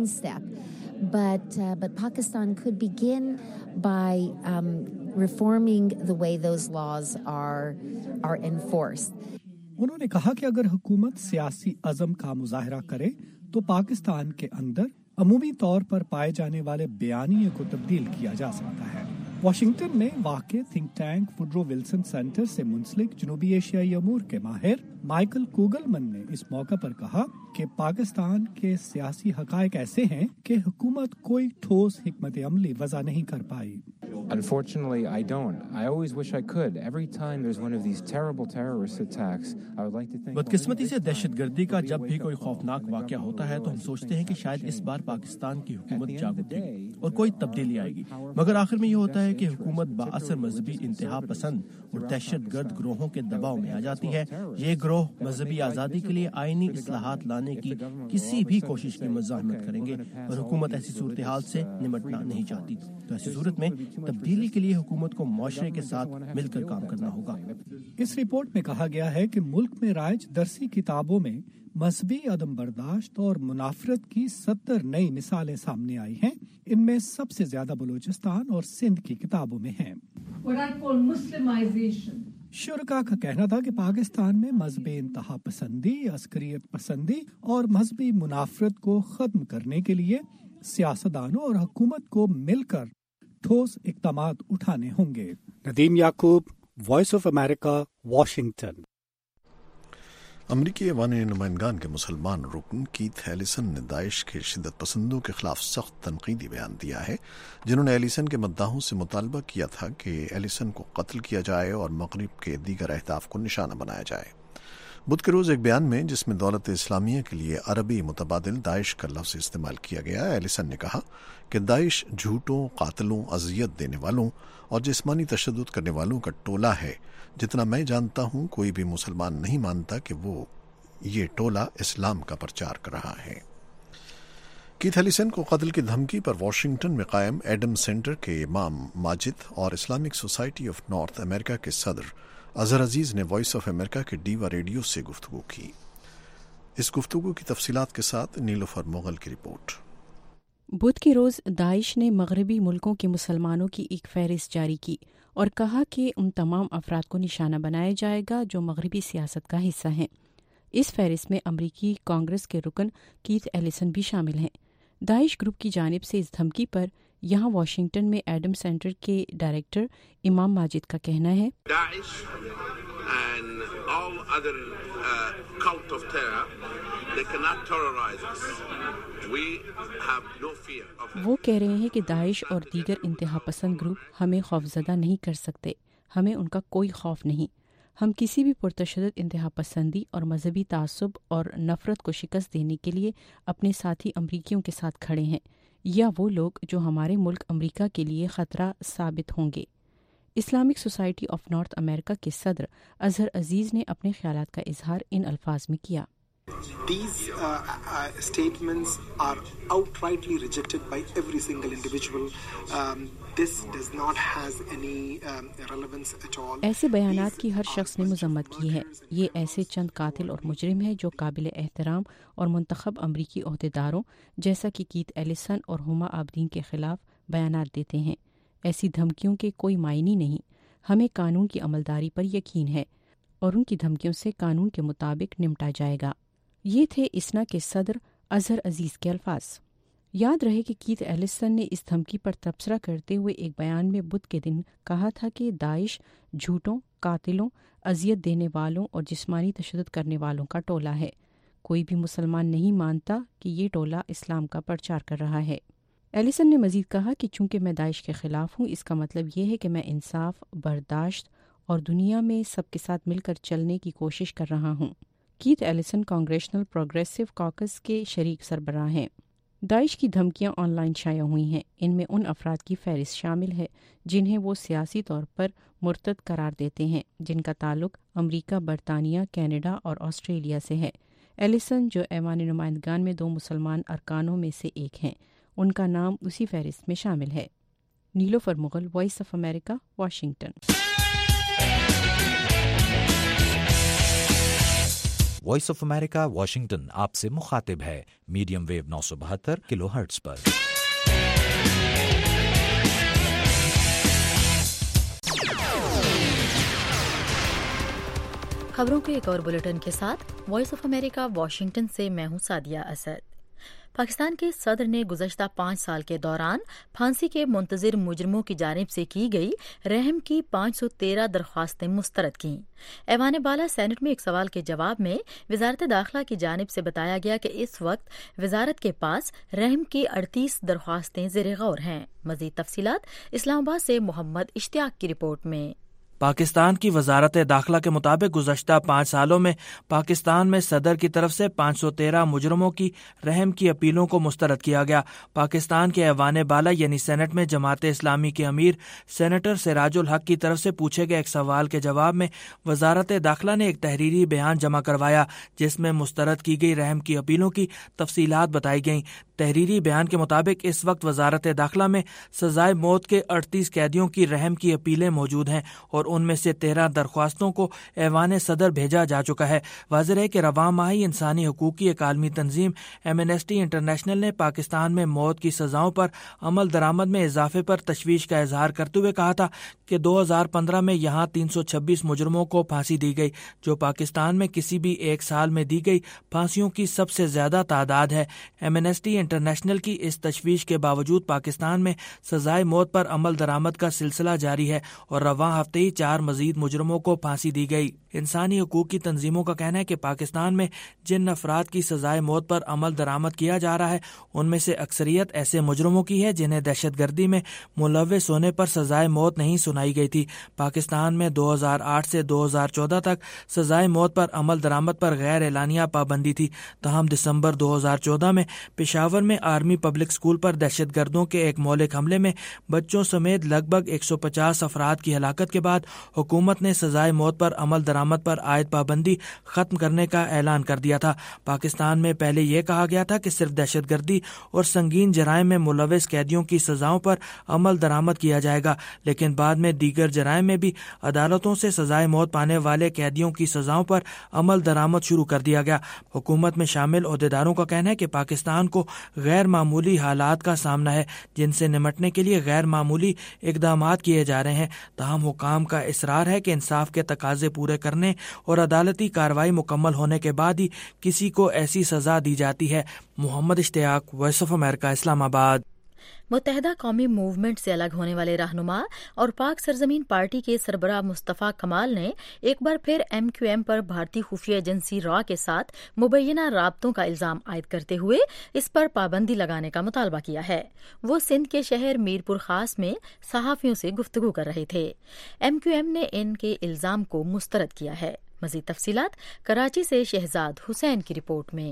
But Pakistan could begin by reforming the way those laws are enforced. انہوں نے کہا کہ اگر حکومت سیاسی عزم کا مظاہرہ کرے تو پاکستان کے اندر عمومی طور پر پائے جانے والے بیانیے کو تبدیل کیا جا سکتا ہے. واشنگٹن میں واقع think tank Woodrow Wilson center سے منسلک جنوبی ایشیائی امور کے ماہر مائیکل کوگلمن نے اس موقع پر کہا کہ پاکستان کے سیاسی حقائق ایسے ہیں کہ حکومت کوئی ٹھوس حکمت عملی وضع نہیں کر پائی. Unfortunately, I don't. I always wish I could. Every time there's one of these terrible terrorist attacks, I would like to think... بدقسمتی سے دہشت گردی کا جب بھی کوئی خوفناک واقعہ ہوتا ہے تو ہم سوچتے ہیں کہ شاید اس بار پاکستان کی حکومت جاگ اٹھے گی اور کوئی تبدیلی آئے گی، مگر آخر میں یہ ہوتا ہے کہ حکومت بااثر مذہبی انتہا پسند اور دہشت گرد گروہوں کے دباؤ میں آ جاتی ہے. یہ گروہ مذہبی آزادی کے لیے آئینی اصلاحات لانے کی کسی بھی کوشش کی مزاحمت کریں گے اور حکومت ایسی صورتحال سے نمٹنا نہیں چاہتی. تو ایسی صورت میں تبدیلی کے لیے حکومت کو معاشرے کے ساتھ مل کر کام کرنا ہوگا. اس رپورٹ میں کہا گیا ہے کہ ملک میں رائج درسی کتابوں میں مذہبی عدم برداشت اور منافرت کی 70 نئی مثالیں سامنے آئی ہیں. ان میں سب سے زیادہ بلوچستان اور سندھ کی کتابوں میں ہیں. شرکا کا کہنا تھا کہ پاکستان میں مذہبی انتہا پسندی، عسکریت پسندی اور مذہبی منافرت کو ختم کرنے کے لیے سیاستدانوں اور حکومت کو مل کر ٹھوس اقدامات اٹھانے ہوں گے. Nadeem Yaqub, voice of America, Washington. امریکی ایوان نمائندگان کے مسلمان رکن کیتھ ایلیسن نے داعش کے شدت پسندوں کے خلاف سخت تنقیدی بیان دیا ہے، جنہوں نے ایلیسن کے مداحوں سے مطالبہ کیا تھا کہ ایلیسن کو قتل کیا جائے اور مغرب کے دیگر اہداف کو نشانہ بنایا جائے. بدھ کے روز ایک بیان میں جس میں دولت اسلامیہ کے لیے عربی متبادل داعش کا لفظ استعمال کیا گیا، ایلیسن نے کہا کہ داعش جھوٹوں، قاتلوں، اذیت دینے والوں اور جسمانی تشدد کرنے والوں کا ٹولہ ہے. جتنا میں جانتا ہوں کوئی بھی مسلمان نہیں مانتا کہ وہ یہ ٹولہ اسلام کا پرچار کر رہا ہے. کیتھ ایلیسن کو قتل کی دھمکی پر واشنگٹن میں قائم ایڈم سینٹر کے امام ماجد اور Islamic society of North America کے صدر اظہر عزیز نے وائس آف امریکہ کے ڈیوا ریڈیو سے گفتگو کی. اس گفتگو کی تفصیلات کے ساتھ نیلوفر مغل کی رپورٹ. بدھ کے روز داعش نے مغربی ملکوں کے مسلمانوں کی ایک فہرست جاری کی اور کہا کہ ان تمام افراد کو نشانہ بنایا جائے گا جو مغربی سیاست کا حصہ ہیں. اس فہرست میں امریکی کانگریس کے رکن کیتھ ایلیسن بھی شامل ہیں. داعش گروپ کی جانب سے اس دھمکی پر یہاں واشنگٹن میں ایڈم سینٹر کے ڈائریکٹر امام ماجد کا کہنا ہے وہ کہہ رہے ہیں کہ داعش اور دیگر انتہا پسند گروپ ہمیں خوفزدہ نہیں کر سکتے، ہمیں ان کا کوئی خوف نہیں. ہم کسی بھی پرتشدد انتہا پسندی اور مذہبی تعصب اور نفرت کو شکست دینے کے لیے اپنے ساتھی امریکیوں کے ساتھ کھڑے ہیں، یا وہ لوگ جو ہمارے ملک امریکہ کے لیے خطرہ ثابت ہوں گے. Islamic society of North America کے صدر اظہر عزیز نے اپنے خیالات کا اظہار ان الفاظ میں کیا. These statements are outrightly rejected by every single individual. This does not have any relevance at all. ایسے بیانات کی ہر شخص نے مذمت کی ہے. یہ ایسے چند قاتل اور مجرم ہیں جو قابل احترام اور منتخب امریکی عہدیداروں جیسا کہ کیتھ ایلیسن اور ہما عابدین کے خلاف بیانات دیتے ہیں. ایسی دھمکیوں کے کوئی معنی نہیں. ہمیں قانون کی عملداری پر یقین ہے اور ان کی دھمکیوں سے قانون کے مطابق نمٹا جائے گا. یہ تھے اسنا کے صدر اظہر عزیز کے الفاظ. یاد رہے کہ کیتھ ایلیسن نے اس دھمکی پر تبصرہ کرتے ہوئے ایک بیان میں بدھ کے دن کہا تھا کہ داعش جھوٹوں، قاتلوں، اذیت دینے والوں اور جسمانی تشدد کرنے والوں کا ٹولہ ہے. کوئی بھی مسلمان نہیں مانتا کہ یہ ٹولہ اسلام کا پرچار کر رہا ہے. ایلیسن نے مزید کہا کہ چونکہ میں داعش کے خلاف ہوں، اس کا مطلب یہ ہے کہ میں انصاف، برداشت اور دنیا میں سب کے ساتھ مل کر چلنے کی کوشش کر رہا ہوں۔ Keith Ellison congressional progressive caucus کے شریک سربراہ ہیں۔ داعش کی دھمکیاں آن لائن شائع ہوئی ہیں۔ ان میں ان افراد کی فہرست شامل ہے جنہیں وہ سیاسی طور پر مرتد قرار دیتے ہیں، جن کا تعلق امریکہ، برطانیہ، کینیڈا اور آسٹریلیا سے ہے۔ ایلیسن، جو ایوان نمائندگان میں 2 مسلمان ارکانوں میں سے ایک ہیں، ان کا نام اسی فہرست میں شامل ہے۔ Nilofar Mughal, voice of America, Washington. Voice of America Washington آپ سے مخاطب ہے میڈیم ویو 972 کلو ہرٹز پر۔ خبروں کے ایک اور بلیٹن کے ساتھ وائس آف امریکہ واشنگٹن سے میں ہوں سعدیہ اسد۔ پاکستان کے صدر نے گزشتہ 5 سال کے دوران پھانسی کے منتظر مجرموں کی جانب سے کی گئی رحم کی 513 درخواستیں مسترد کیں۔ ایوان بالا سینٹ میں ایک سوال کے جواب میں وزارت داخلہ کی جانب سے بتایا گیا کہ اس وقت وزارت کے پاس رحم کی 38 درخواستیں زیر غور ہیں۔ مزید تفصیلات اسلام آباد سے محمد اشتیاق کی رپورٹ میں۔ پاکستان کی وزارت داخلہ کے مطابق گزشتہ 5 سالوں میں پاکستان میں صدر کی طرف سے 513 مجرموں کی رحم کی اپیلوں کو مسترد کیا گیا۔ پاکستان کے ایوان بالا یعنی سینٹ میں جماعت اسلامی کے امیر سینیٹر سراج الحق کی طرف سے پوچھے گئے ایک سوال کے جواب میں وزارت داخلہ نے ایک تحریری بیان جمع کروایا جس میں مسترد کی گئی رحم کی اپیلوں کی تفصیلات بتائی گئیں۔ تحریری بیان کے مطابق اس وقت وزارت داخلہ میں سزائے موت کے 38 قیدیوں کی رحم کی اپیلیں موجود ہیں اور ان میں سے 13 درخواستوں کو ایوان صدر بھیجا جا چکا ہے۔ واضح ہے کہ رواں ماہ انسانی حقوق کی ایک عالمی تنظیم ایمنسٹی انٹرنیشنل نے پاکستان میں موت کی سزاؤں پر عمل درآمد میں اضافے پر تشویش کا اظہار کرتے ہوئے کہا تھا کہ 2015 میں یہاں 326 مجرموں کو پھانسی دی گئی، جو پاکستان میں کسی بھی ایک سال میں دی گئی پھانسیوں کی سب سے زیادہ تعداد ہے۔ ایمنسٹی انٹرنیشنل کی اس تشویش کے باوجود پاکستان میں سزائے موت پر عمل درآمد کا سلسلہ جاری ہے اور رواں ہفتے ہی 4 مزید مجرموں کو پھانسی دی گئی۔ انسانی حقوق کی تنظیموں کا کہنا ہے کہ پاکستان میں جن افراد کی سزائے موت پر عمل درآمد کیا جا رہا ہے ان میں سے اکثریت ایسے مجرموں کی ہے جنہیں دہشت گردی میں ملوث ہونے پر سزائے موت نہیں سنائی گئی تھی۔ پاکستان میں 2008 سے 2014 تک سزائے موت پر عمل درآمد پر غیر اعلانیہ پابندی تھی، تاہم دسمبر 2014 میں پشاور میں آرمی پبلک اسکول پر دہشت گردوں کے ایک مہلک حملے میں بچوں سمیت لگ بھگ 150 افراد کی ہلاکت کے بعد حکومت نے سزائے موت پر عمل درآمد پر عائد پابندی ختم کرنے کا اعلان کر دیا تھا۔ پاکستان میں پہلے یہ کہا گیا تھا کہ صرف دہشت گردی اور سنگین جرائم میں ملوث قیدیوں کی سزاؤں پر عمل درآمد کیا جائے گا، لیکن بعد میں دیگر جرائم میں بھی عدالتوں سے سزائے موت پانے والے قیدیوں کی سزاؤں پر عمل درآمد شروع کر دیا گیا۔ حکومت میں شامل عہدیداروں کا کہنا ہے کہ پاکستان کو غیر معمولی حالات کا سامنا ہے جن سے نمٹنے کے لیے غیر معمولی اقدامات کیے جا رہے ہیں، تاہم حکام کا اصرار ہے کہ انصاف کے تقاضے پورے کرنے اور عدالتی کارروائی مکمل ہونے کے بعد ہی کسی کو ایسی سزا دی جاتی ہے۔ محمد اشتیاق، وائس آف امریکہ، اسلام آباد۔ متحدہ قومی موومنٹ سے الگ ہونے والے رہنما اور پاک سرزمین پارٹی کے سربراہ مصطفیٰ کمال نے ایک بار پھر MQM پر بھارتی خفیہ ایجنسی را کے ساتھ مبینہ رابطوں کا الزام عائد کرتے ہوئے اس پر پابندی لگانے کا مطالبہ کیا ہے۔ وہ سندھ کے شہر میرپور خاص میں صحافیوں سے گفتگو کر رہے تھے۔ MQM نے ان کے الزام کو مسترد کیا ہے۔ مزید تفصیلات کراچی سے شہزاد حسین کی رپورٹ میں۔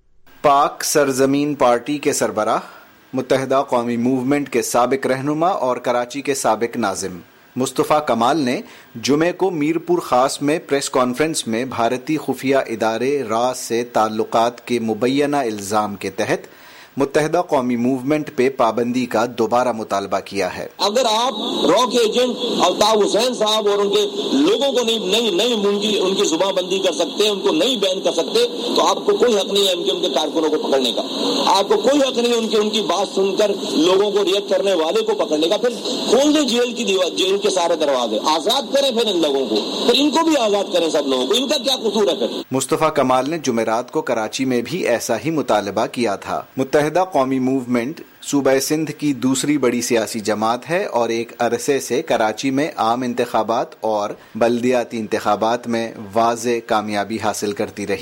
پاک سرزمین پارٹی کے سربراہ، متحدہ قومی موومنٹ کے سابق رہنما اور کراچی کے سابق ناظم مصطفیٰ کمال نے جمعے کو میرپور خاص میں پریس کانفرنس میں بھارتی خفیہ ادارے را سے تعلقات کے مبینہ الزام کے تحت متحدہ قومی موومنٹ پہ پابندی کا دوبارہ مطالبہ کیا ہے۔ اگر آپ را کے ایجنٹ الطاف حسین صاحب اور ان کے لوگوں کو نہیں ان کی زبان بندی کر سکتے، ان کو نہیں بین کر سکتے، تو آپ کو کوئی حق نہیں ہے MQM کے کارکنوں کو پکڑنے کا۔ آپ کو کوئی حق نہیں ہے ان کی بات سن کر لوگوں کو ریئیکٹ کرنے والے کو پکڑنے کا۔ پھر کھول دیں جیل کے سارے دروازے، آزاد کریں پھر ان لوگوں کو، پھر ان کو بھی آزاد کریں سب لوگوں کو۔ ان کا کیا قصور ہے پھر؟ مصطفیٰ کمال نے جمعرات کو کراچی میں بھی ایسا ہی مطالبہ کیا تھا۔ متحدہ قومی موومنٹ صوبہ سندھ کی دوسری بڑی سیاسی جماعت ہے اور ایک عرصے سے کراچی میں عام انتخابات اور بلدیاتی انتخابات میں واضح کامیابی حاصل کرتی رہی ہے۔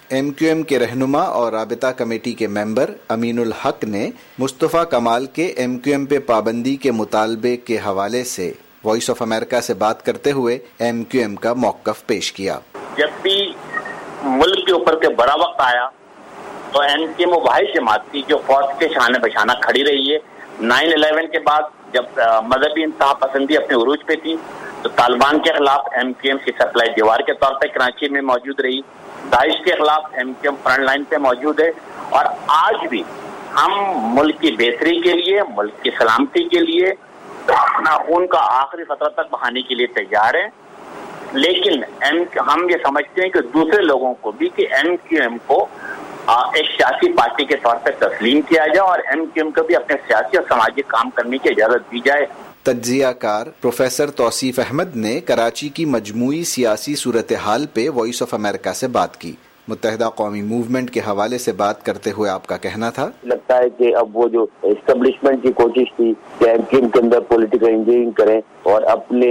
MQM کے رہنما اور رابطہ کمیٹی کے ممبر امین الحق نے مصطفیٰ کمال کے MQM پہ پابندی کے مطالبے کے حوالے سے وائس آف امریکہ سے بات کرتے ہوئے MQM کا موقف پیش کیا۔ جب بھی ملک کے اوپر کے بڑا وقت آیا تو MQM وہ واحد جماعت تھی جو فوج کے شانہ بشانہ کھڑی رہی ہے۔ 9/11 کے بعد جب مذہبی انتہا پسندی اپنے عروج پہ تھی تو طالبان کے خلاف MQM کی سپلائی دیوار کے طور پہ کراچی میں موجود رہی، داعش کے خلاف MQM فرنٹ لائن پہ موجود ہے، اور آج بھی ہم ملک کی بہتری کے لیے، ملک کی سلامتی کے لیے اپنا خون کا آخری قطرہ تک بہانے کے لیے تیار ہیں، لیکن ہم یہ سمجھتے ہیں کہ دوسرے لوگوں کو بھی کہ MQM کو ایک سیاسی پارٹی کے طور پہ تسلیم کیا جائے اور MQM کو بھی اپنے سیاسی اور سماجی کام کرنے کی اجازت دی جائے۔ تجزیہ کار پروفیسر توصیف احمد نے کراچی کی مجموعی سیاسی صورتحال پہ وائس آف امریکہ سے بات کی۔ متحدہ قومی موومنٹ کے حوالے سے بات کرتے ہوئے آپ کا کہنا تھا، لگتا ہے کہ اب وہ جو اسٹیبلشمنٹ کی کوشش تھی کہ MQM کے اندر پولیٹیکل انجینئرنگ کریں اور اپنے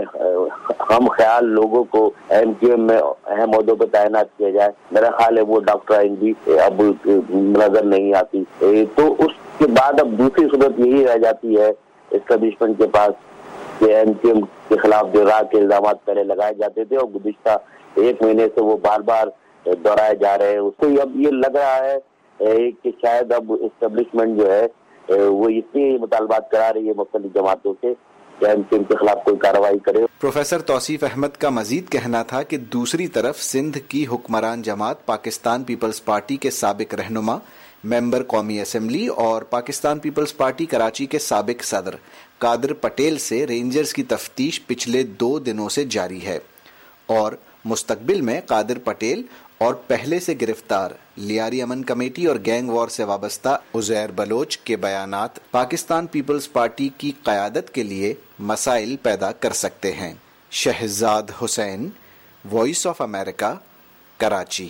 ہم خیال لوگوں کو MQM میں اہم عہدوں پہ تعینات کیا جائے، میرا خیال ہے وہ ڈاکٹر آئندی اب نظر نہیں آتی۔ تو اس کے بعد اب دوسری صورت یہی رہ جاتی ہے اسٹیبلشمنٹ کے پاس کہ MQM کے خلاف جو راہ کے الزامات پہلے لگائے جاتے تھے اور گزشتہ 1 مہینے سے وہ بار بار دہرائے جا رہے ہیں، اس کو اب یہ لگ رہا ہے کہ شاید اب اسٹیبلشمنٹ جو ہے وہ اتنی مطالبات کرا رہی ہے مختلف جماعتوں سے کہ MQM کے خلاف کوئی کارروائی کرے۔ پروفیسر توصیف احمد کا مزید کہنا تھا کہ دوسری طرف سندھ کی حکمران جماعت پاکستان پیپلز پارٹی کے سابق رہنما، ممبر قومی اسمبلی اور پاکستان پیپلز پارٹی کراچی کے سابق صدر قادر پٹیل سے رینجرز کی تفتیش پچھلے 2 دنوں سے جاری ہے، اور مستقبل میں قادر پٹیل اور پہلے سے گرفتار لیاری امن کمیٹی اور گینگ وار سے وابستہ عزیر بلوچ کے بیانات پاکستان پیپلز پارٹی کی قیادت کے لیے مسائل پیدا کر سکتے ہیں۔ Shahzad Hussain, voice of America, Karachi.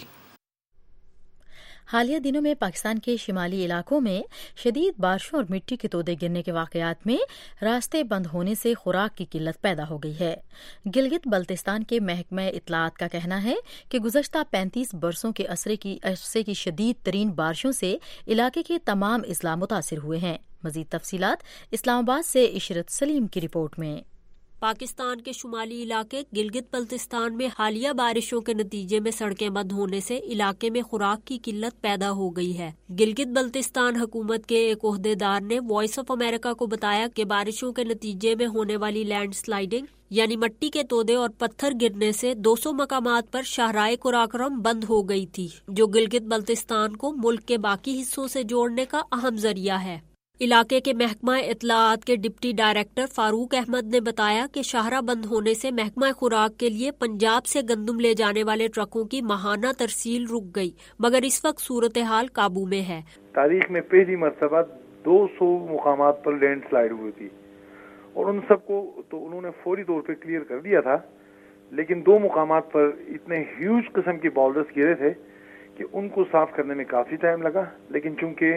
حالیہ دنوں میں پاکستان کے شمالی علاقوں میں شدید بارشوں اور مٹی کے تودے گرنے کے واقعات میں راستے بند ہونے سے خوراک کی قلت پیدا ہو گئی ہے۔ گلگت بلتستان کے محکمہ اطلاعات کا کہنا ہے کہ گزشتہ 35 برسوں کے عرصے کی شدید ترین بارشوں سے علاقے کے تمام اضلاع متاثر ہوئے ہیں۔ مزید تفصیلات اسلام آباد سے عشرت سلیم کی رپورٹ میں۔ پاکستان کے شمالی علاقے گلگت بلتستان میں حالیہ بارشوں کے نتیجے میں سڑکیں بند ہونے سے علاقے میں خوراک کی قلت پیدا ہو گئی ہے۔ گلگت بلتستان حکومت کے ایک عہدیدار نے وائس آف امریکہ کو بتایا کہ بارشوں کے نتیجے میں ہونے والی لینڈ سلائیڈنگ یعنی مٹی کے تودے اور پتھر گرنے سے 200 مقامات پر شاہراہ قراقرم بند ہو گئی تھی، جو گلگت بلتستان کو ملک کے باقی حصوں سے جوڑنے کا اہم ذریعہ ہے۔ علاقے کے محکمہ اطلاعات کے ڈپٹی ڈائریکٹر فاروق احمد نے بتایا کہ شاہراہ بند ہونے سے محکمہ خوراک کے لیے پنجاب سے گندم لے جانے والے ٹرکوں کی ماہانہ ترسیل رک گئی، مگر اس وقت صورتحال قابو میں ہے۔ تاریخ میں پہلی مرتبہ 200 مقامات پر لینڈ سلائیڈ ہوئی تھی اور ان سب کو تو انہوں نے فوری طور پہ کلیئر کر دیا تھا، لیکن 2 مقامات پر اتنے ہیوج قسم کے باؤلرز گرے تھے کہ ان کو صاف کرنے میں کافی ٹائم لگا، لیکن چونکہ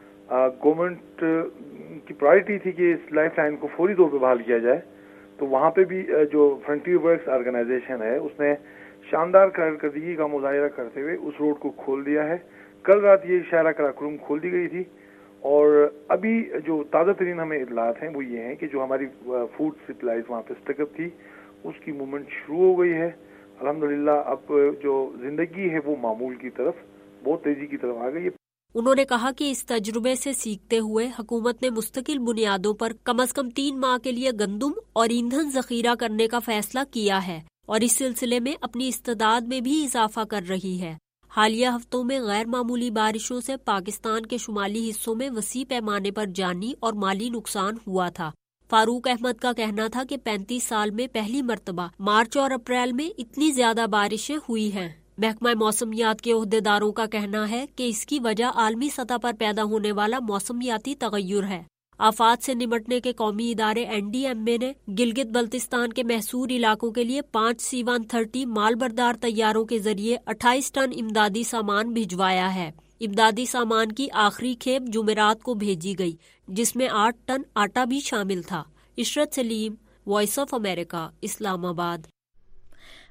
گورنمنٹ کی پرائرٹی تھی کہ اس لائف لائن کو فوری طور پہ بحال کیا جائے، تو وہاں پہ بھی جو فرنٹیئر ورکس آرگنائزیشن ہے اس نے شاندار کارکردگی کا مظاہرہ کرتے ہوئے اس روڈ کو کھول دیا ہے۔ کل رات یہ شاہراہ قراقرم کھول دی گئی تھی، اور ابھی جو تازہ ترین ہمیں اطلاعات ہیں وہ یہ ہیں کہ جو ہماری فوڈ سپلائیز وہاں پہ اسٹک اپ تھی اس کی موومنٹ شروع ہو گئی ہے۔ الحمدللہ اب جو زندگی ہے وہ معمول کی طرف بہت تیزی کی طرف آ گئی ہے۔ انہوں نے کہا کہ اس تجربے سے سیکھتے ہوئے حکومت نے مستقل بنیادوں پر کم از کم 3 ماہ کے لیے گندم اور ایندھن ذخیرہ کرنے کا فیصلہ کیا ہے اور اس سلسلے میں اپنی استعداد میں بھی اضافہ کر رہی ہے۔ حالیہ ہفتوں میں غیر معمولی بارشوں سے پاکستان کے شمالی حصوں میں وسیع پیمانے پر جانی اور مالی نقصان ہوا تھا۔ فاروق احمد کا کہنا تھا کہ 35 سال میں پہلی مرتبہ مارچ اور اپریل میں اتنی زیادہ بارشیں ہوئی ہیں۔ محکمہ موسمیات کے عہدیداروں کا کہنا ہے کہ اس کی وجہ عالمی سطح پر پیدا ہونے والا موسمیاتی تغیر ہے۔ آفات سے نمٹنے کے قومی ادارے NDMA نے گلگت بلتستان کے محصور علاقوں کے لیے 5 C-130 مال بردار طیاروں کے ذریعے 28 ٹن امدادی سامان بھجوایا ہے۔ امدادی سامان کی آخری کھیپ جمعرات کو بھیجی گئی، جس میں 8 ٹن آٹا بھی شامل تھا۔ عشرت سلیم، وائس آف امریکہ، اسلام آباد۔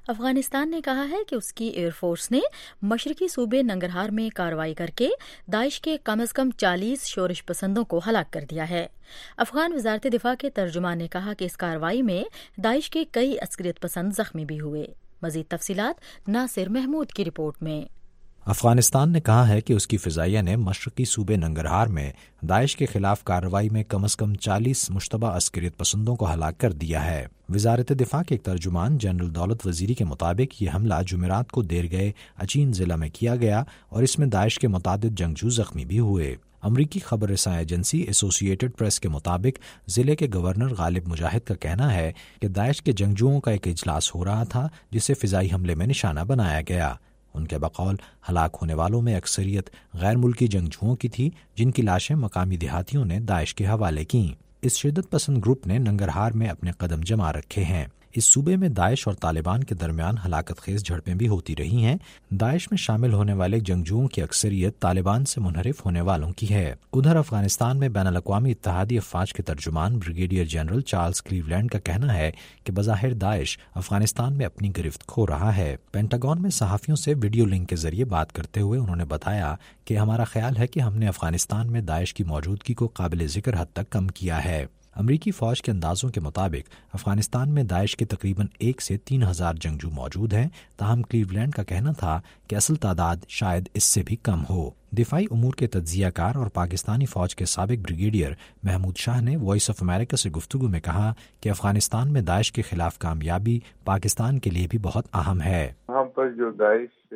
افغانستان نے کہا ہے کہ اس کی ایئر فورس نے مشرقی صوبے ننگرہار میں کارروائی کر کے داعش کے کم از کم 40 شورش پسندوں کو ہلاک کر دیا ہے۔ افغان وزارت دفاع کے ترجمان نے کہا کہ اس کارروائی میں داعش کے کئی عسکریت پسند زخمی بھی ہوئے۔ مزید تفصیلات ناصر محمود کی رپورٹ میں۔ افغانستان نے کہا ہے کہ اس کی فضائیہ نے مشرقی صوبے ننگرہار میں داعش کے خلاف کارروائی میں کم از کم 40 مشتبہ عسکریت پسندوں کو ہلاک کر دیا ہے۔ وزارت دفاع کے ایک ترجمان جنرل دولت وزیری کے مطابق یہ حملہ جمعرات کو دیر گئے اچین ضلع میں کیا گیا اور اس میں داعش کے متعدد جنگجو زخمی بھی ہوئے۔ امریکی خبر رساں ایجنسی ایسوسیٹڈ پریس کے مطابق ضلع کے گورنر غالب مجاہد کا کہنا ہے کہ داعش کے جنگجوؤں کا ایک اجلاس ہو رہا تھا جسے فضائی حملے میں نشانہ بنایا گیا۔ ان کے بقول ہلاک ہونے والوں میں اکثریت غیر ملکی جنگجوؤں کی تھی جن کی لاشیں مقامی دیہاتیوں نے داعش کے حوالے کیں۔ اس شدت پسند گروپ نے ننگرہار میں اپنے قدم جما رکھے ہیں۔ اس صوبے میں داعش اور طالبان کے درمیان ہلاکت خیز جھڑپیں بھی ہوتی رہی ہیں۔ داعش میں شامل ہونے والے جنگجوؤں کی اکثریت طالبان سے منحرف ہونے والوں کی ہے۔ ادھر افغانستان میں بین الاقوامی اتحادی افواج کے ترجمان بریگیڈیئر جنرل چارلز کلیولینڈ کا کہنا ہے کہ بظاہر داعش افغانستان میں اپنی گرفت کھو رہا ہے۔ پینٹاگون میں صحافیوں سے ویڈیو لنک کے ذریعے بات کرتے ہوئے انہوں نے بتایا کہ ہمارا خیال ہے کہ ہم نے افغانستان میں داعش کی موجودگی کو قابل ذکر حد تک کم کیا ہے۔ امریکی فوج کے اندازوں کے مطابق افغانستان میں داعش کے تقریباً 1 سے 3 ہزار جنگجو موجود ہیں، تاہم کلیولینڈ کا کہنا تھا کہ اصل تعداد شاید اس سے بھی کم ہو۔ دفاعی امور کے تجزیہ کار اور پاکستانی فوج کے سابق بریگیڈیئر محمود شاہ نے وائس آف امریکہ سے گفتگو میں کہا کہ افغانستان میں داعش کے خلاف کامیابی پاکستان کے لیے بھی بہت اہم ہے۔ وہاں پر جو داعش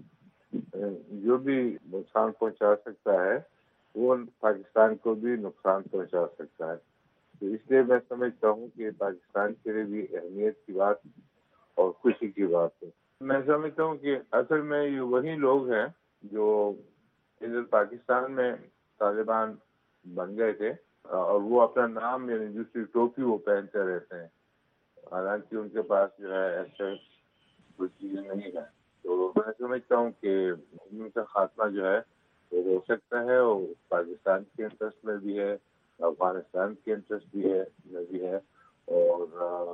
جو بھی نقصان پہنچا سکتا ہے وہ پاکستان کو بھی نقصان پہنچا سکتا ہے، تو اس لیے میں سمجھتا ہوں کہ پاکستان کے لیے بھی اہمیت کی بات اور خوشی کی بات ہے۔ میں سمجھتا ہوں کہ اصل میں یہ وہی لوگ ہیں جو ادھر پاکستان میں طالبان بن گئے تھے اور وہ اپنا نام یعنی دوسری ٹوپی وہ پہنتے رہتے ہیں، حالانکہ ان کے پاس جو ہے ایسا کوئی چیز نہیں ہے۔ تو میں سمجھتا ہوں کہ ان کا خاتمہ جو ہے وہ ہو سکتا ہے اور پاکستان کے انٹرسٹ میں بھی ہے، افغانستان کے انٹرسٹ بھی ہے اور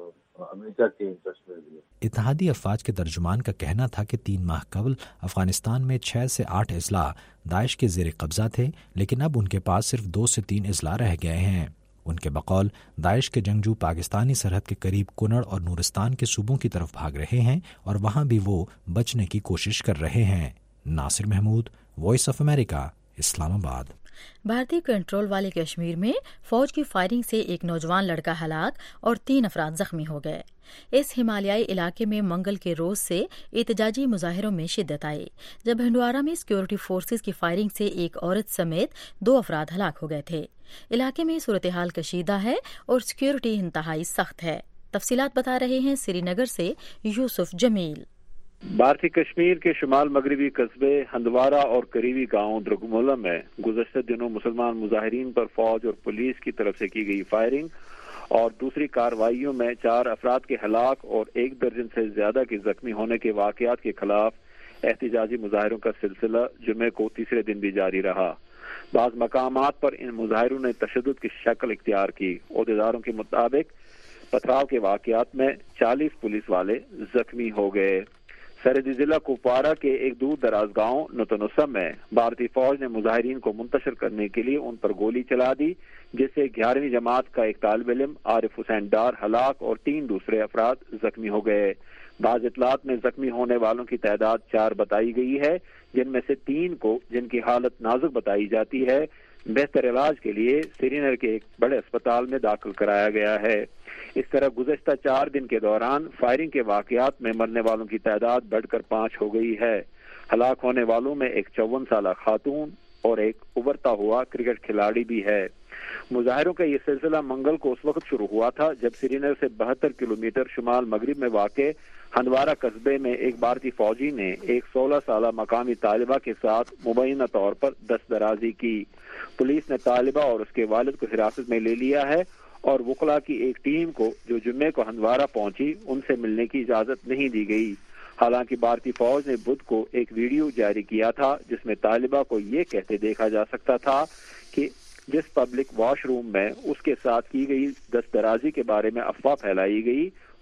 امریکہ کے انٹرسٹ میں بھی ہے۔ اتحادی افواج کے ترجمان کا کہنا تھا کہ 3 ماہ قبل افغانستان میں 6 سے 8 اضلاع داعش کے زیر قبضہ تھے، لیکن اب ان کے پاس صرف 2 سے 3 اضلاع رہ گئے ہیں۔ ان کے بقول داعش کے جنگجو پاکستانی سرحد کے قریب کنڑ اور نورستان کے صوبوں کی طرف بھاگ رہے ہیں اور وہاں بھی وہ بچنے کی کوشش کر رہے ہیں۔ Nasir Mahmood, voice of America, Islamabad. بھارتی کنٹرول والے کشمیر میں فوج کی فائرنگ سے ایک نوجوان لڑکا ہلاک اور 3 افراد زخمی ہو گئے۔ اس ہمالیائی علاقے میں منگل کے روز سے احتجاجی مظاہروں میں شدت آئی جب ہندوارہ میں سیکورٹی فورسز کی فائرنگ سے ایک عورت سمیت 2 افراد ہلاک ہو گئے تھے۔ علاقے میں صورتحال کشیدہ ہے اور سیکورٹی انتہائی سخت ہے۔ تفصیلات بتا رہے ہیں سری نگر سے یوسف جمیل۔ بھارتی کشمیر کے شمال مغربی قصبے ہندوارہ اور قریبی گاؤں درگمولہ میں گزشتہ دنوں مسلمان مظاہرین پر فوج اور پولیس کی طرف سے کی گئی فائرنگ اور دوسری کارروائیوں میں 4 افراد کے ہلاک اور 1 درجن سے زیادہ کے زخمی ہونے کے واقعات کے خلاف احتجاجی مظاہروں کا سلسلہ جمعے کو تیسرے دن بھی جاری رہا۔ بعض مقامات پر ان مظاہروں نے تشدد کی شکل اختیار کی۔ عہدیداروں کے مطابق پتھراؤ کے واقعات میں 40 پولیس والے زخمی ہو گئے۔ سرحدی ضلع کپوارہ کے ایک دور دراز گاؤں نتنوسم میں بھارتی فوج نے مظاہرین کو منتشر کرنے کے لیے ان پر گولی چلا دی، جس سے 11ویں جماعت کا ایک طالب علم عارف حسین ڈار ہلاک اور 3 دوسرے افراد زخمی ہو گئے۔ بعض اطلاعات میں زخمی ہونے والوں کی تعداد 4 بتائی گئی ہے، جن میں سے 3 کو جن کی حالت نازک بتائی جاتی ہے بہتر علاج کے لیے سری نگر کے ایک بڑے اسپتال میں داخل کرایا گیا ہے۔ اس طرح گزشتہ 4 دن کے دوران فائرنگ کے واقعات میں مرنے والوں کی تعداد بڑھ کر 5 ہو گئی ہے۔ ہلاک ہونے والوں میں ایک 54 سالہ خاتون اور ایک ابھرتا ہوا کرکٹ کھلاڑی بھی ہے۔ مظاہروں کا یہ سلسلہ منگل کو اس وقت شروع ہوا تھا جب سری نگر سے 72 کلومیٹر شمال مغرب میں واقع ہندوارہ قصبے میں ایک بھارتی فوجی نے ایک 16 سالہ مقامی طالبہ کے ساتھ مبینہ طور پر دست درازی کی۔ پولیس نے طالبہ اور اس کے والد کو حراست میں لے لیا ہے اور وکلاء کی ایک ٹیم کو جو جمعے کو ہندوارہ پہنچی ان سے ملنے کی اجازت نہیں دی گئی۔ حالانکہ بھارتی فوج نے بدھ کو ایک ویڈیو جاری کیا تھا جس میں طالبہ کو یہ کہتے دیکھا جا سکتا تھا کہ جس پبلک واش روم میں اس کے ساتھ کی گئی دست درازی کے بارے میں افواہ پھیلائی گئی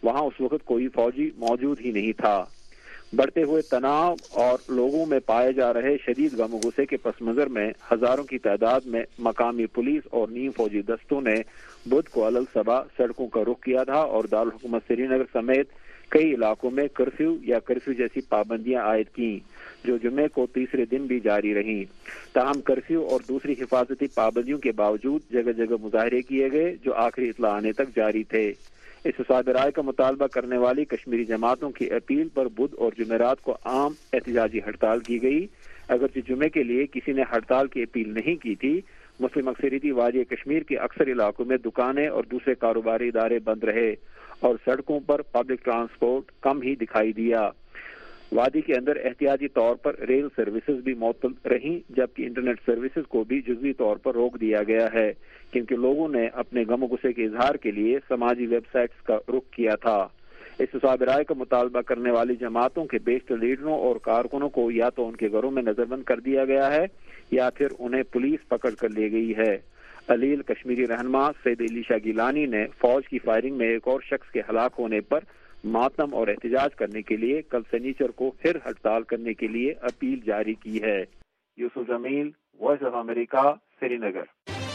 وہاں اس وقت کوئی فوجی موجود ہی نہیں تھا۔ بڑھتے ہوئے تناؤ اور لوگوں میں پائے جا رہے شدید غم و غصے کے پس منظر میں ہزاروں کی تعداد میں مقامی پولیس اور نیم فوجی دستوں نے بدھ کو علل صبح سڑکوں کا رخ کیا تھا اور دارالحکومت سری نگر سمیت کئی علاقوں میں کرفیو یا کرفیو جیسی پابندیاں عائد کیں، جو جمعے کو تیسرے دن بھی جاری رہیں۔ تاہم کرفیو اور دوسری حفاظتی پابندیوں کے باوجود جگہ جگہ مظاہرے کیے گئے جو آخری اطلاع آنے تک جاری تھے۔ اس حساب رائے کا مطالبہ کرنے والی کشمیری جماعتوں کی اپیل پر بدھ اور جمعرات کو عام احتجاجی ہڑتال کی گئی۔ اگرچہ جمعے کے لیے کسی نے ہڑتال کی اپیل نہیں کی تھی، مسلم اکثریتی وادی کشمیر کے اکثر علاقوں میں دکانیں اور دوسرے کاروباری ادارے بند رہے اور سڑکوں پر پبلک ٹرانسپورٹ کم ہی دکھائی دیا۔ وادی کے اندر احتیاطی طور پر ریل سروسز بھی معطل رہیں، جبکہ انٹرنیٹ سروسز کو بھی جزوی طور پر روک دیا گیا ہے، کیونکہ لوگوں نے اپنے غم و غصے کے اظہار کے لیے سماجی ویب سائٹس کا رخ کیا تھا۔ اس حساب رائے کا مطالبہ کرنے والی جماعتوں کے بیشتر لیڈروں اور کارکنوں کو یا تو ان کے گھروں میں نظر بند کر دیا گیا ہے یا پھر انہیں پولیس پکڑ کر لے گئی ہے۔ علیل کشمیری رہنما سید علیشہ گیلانی نے فوج کی فائرنگ میں ایک اور شخص کے ہلاک ہونے پر ماتم اور احتجاج کرنے کے لیے کل سنیچر کو پھر ہڑتال کرنے کے لیے اپیل جاری کی ہے۔ Yousuf Jamil, voice of America, Srinagar.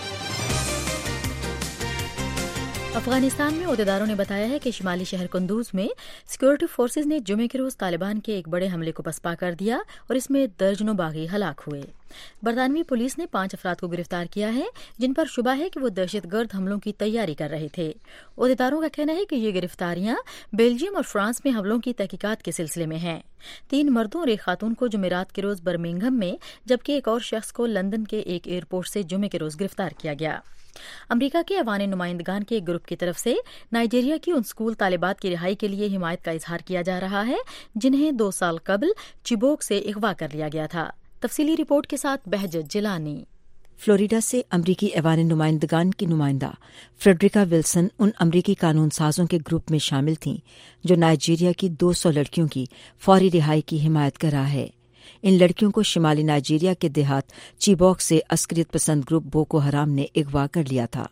Afghanistan میں عہدیداروں نے بتایا ہے کہ شمالی شہر قندوز میں سیکورٹی فورسز نے جمعے کے روز طالبان کے ایک بڑے حملے کو پسپا کر دیا اور اس میں درجنوں باغی ہلاک ہوئے۔ برطانوی پولیس نے 5 افراد کو گرفتار کیا ہے جن پر شبہ ہے کہ وہ دہشت گرد حملوں کی تیاری کر رہے تھے۔ عہدیداروں کا کہنا ہے کہ یہ گرفتاریاں بیلجیم اور فرانس میں حملوں کی تحقیقات کے سلسلے میں ہیں۔ 3 مردوں اور ایک خاتون کو جمعرات کے روز برمنگھم میں جبکہ ایک اور شخص کو لندن کے ایک ایئرپورٹ سے جمعے کے روز گرفتار کیا گیا۔ امریکہ کے ایوان نمائندگان کے ایک گروپ کی طرف سے نائجیریا کی ان اسکول طالبات کی رہائی کے لیے حمایت کا اظہار کیا جا رہا ہے جنہیں 2 سال قبل چیبوک سے اغوا کر لیا گیا تھا۔ تفصیلی رپورٹ کے ساتھ بہجت جیلانی۔ فلوریڈا سے امریکی ایوان نمائندگان کی نمائندہ فریڈریکا ولسن ان امریکی قانون سازوں کے گروپ میں شامل تھیں جو نائجیریا کی 200 لڑکیوں کی فوری رہائی کی حمایت کر رہا ہے۔ ان لڑکیوں کو شمالی نائجیریا کے دیہات چیبوک سے عسکریت پسند گروپ بوکو حرام نے اغوا کر لیا تھا۔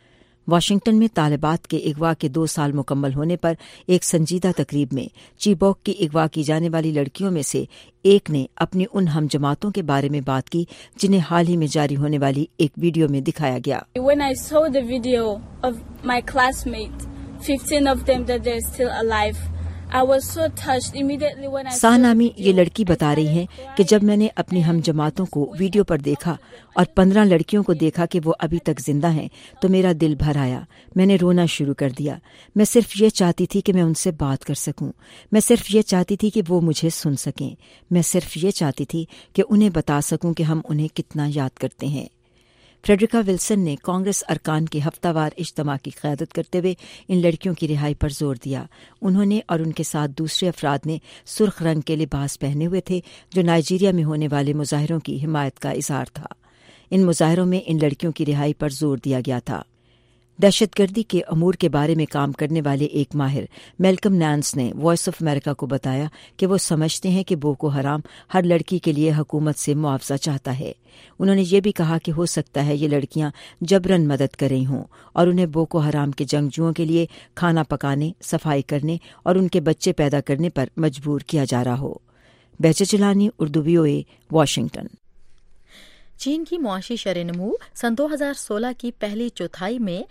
واشنگٹن میں طالبات کے اغوا کے 2 سال مکمل ہونے پر ایک سنجیدہ تقریب میں چیبوک کی اغوا کی جانے والی لڑکیوں میں سے ایک نے اپنی ان ہم جماعتوں کے بارے میں بات کی جنہیں حال ہی میں جاری ہونے والی ایک ویڈیو میں دکھایا گیا۔ When I saw the video of my classmates, 15 of them that they're still alive, I was so touched immediately when I ساہ نامی یہ لڑکی بتا رہی ہے کہ جب میں نے اپنی ہم جماعتوں کو ویڈیو پر دیکھا اور 15 لڑکیوں کو دیکھا کہ وہ ابھی تک زندہ ہیں تو میرا دل بھر آیا۔ میں نے رونا شروع کر دیا۔ میں صرف یہ چاہتی تھی کہ میں ان سے بات کر سکوں۔ میں صرف یہ چاہتی تھی کہ وہ مجھے سن سکیں۔ میں صرف یہ چاہتی تھی کہ انہیں بتا سکوں کہ ہم انہیں کتنا یاد کرتے ہیں۔ فریڈریکا ولسن نے کانگریس ارکان کے ہفتہ وار اجتماع کی قیادت کرتے ہوئے ان لڑکیوں کی رہائی پر زور دیا۔ انہوں نے اور ان کے ساتھ دوسرے افراد نے سرخ رنگ کے لباس پہنے ہوئے تھے جو نائجیریا میں ہونے والے مظاہروں کی حمایت کا اظہار تھا۔ ان مظاہروں میں ان لڑکیوں کی رہائی پر زور دیا گیا تھا۔ دہشت گردی کے امور کے بارے میں کام کرنے والے ایک ماہر میلکم نانس نے وائس آف امریکہ کو بتایا کہ وہ سمجھتے ہیں کہ بوکو حرام ہر لڑکی کے لیے حکومت سے معاوضہ چاہتا ہے۔ انہوں نے یہ بھی کہا کہ ہو سکتا ہے یہ لڑکیاں جبراً مدد کر رہی ہوں اور انہیں بوکو حرام کے جنگجوؤں کے لیے کھانا پکانے، صفائی کرنے اور ان کے بچے پیدا کرنے پر مجبور کیا جا رہا ہو۔ Behjat Gilani, Urdu VOA، Washington. چین کی معاشی شرح نمو سن 2016 کی پہلی چوتھائی میں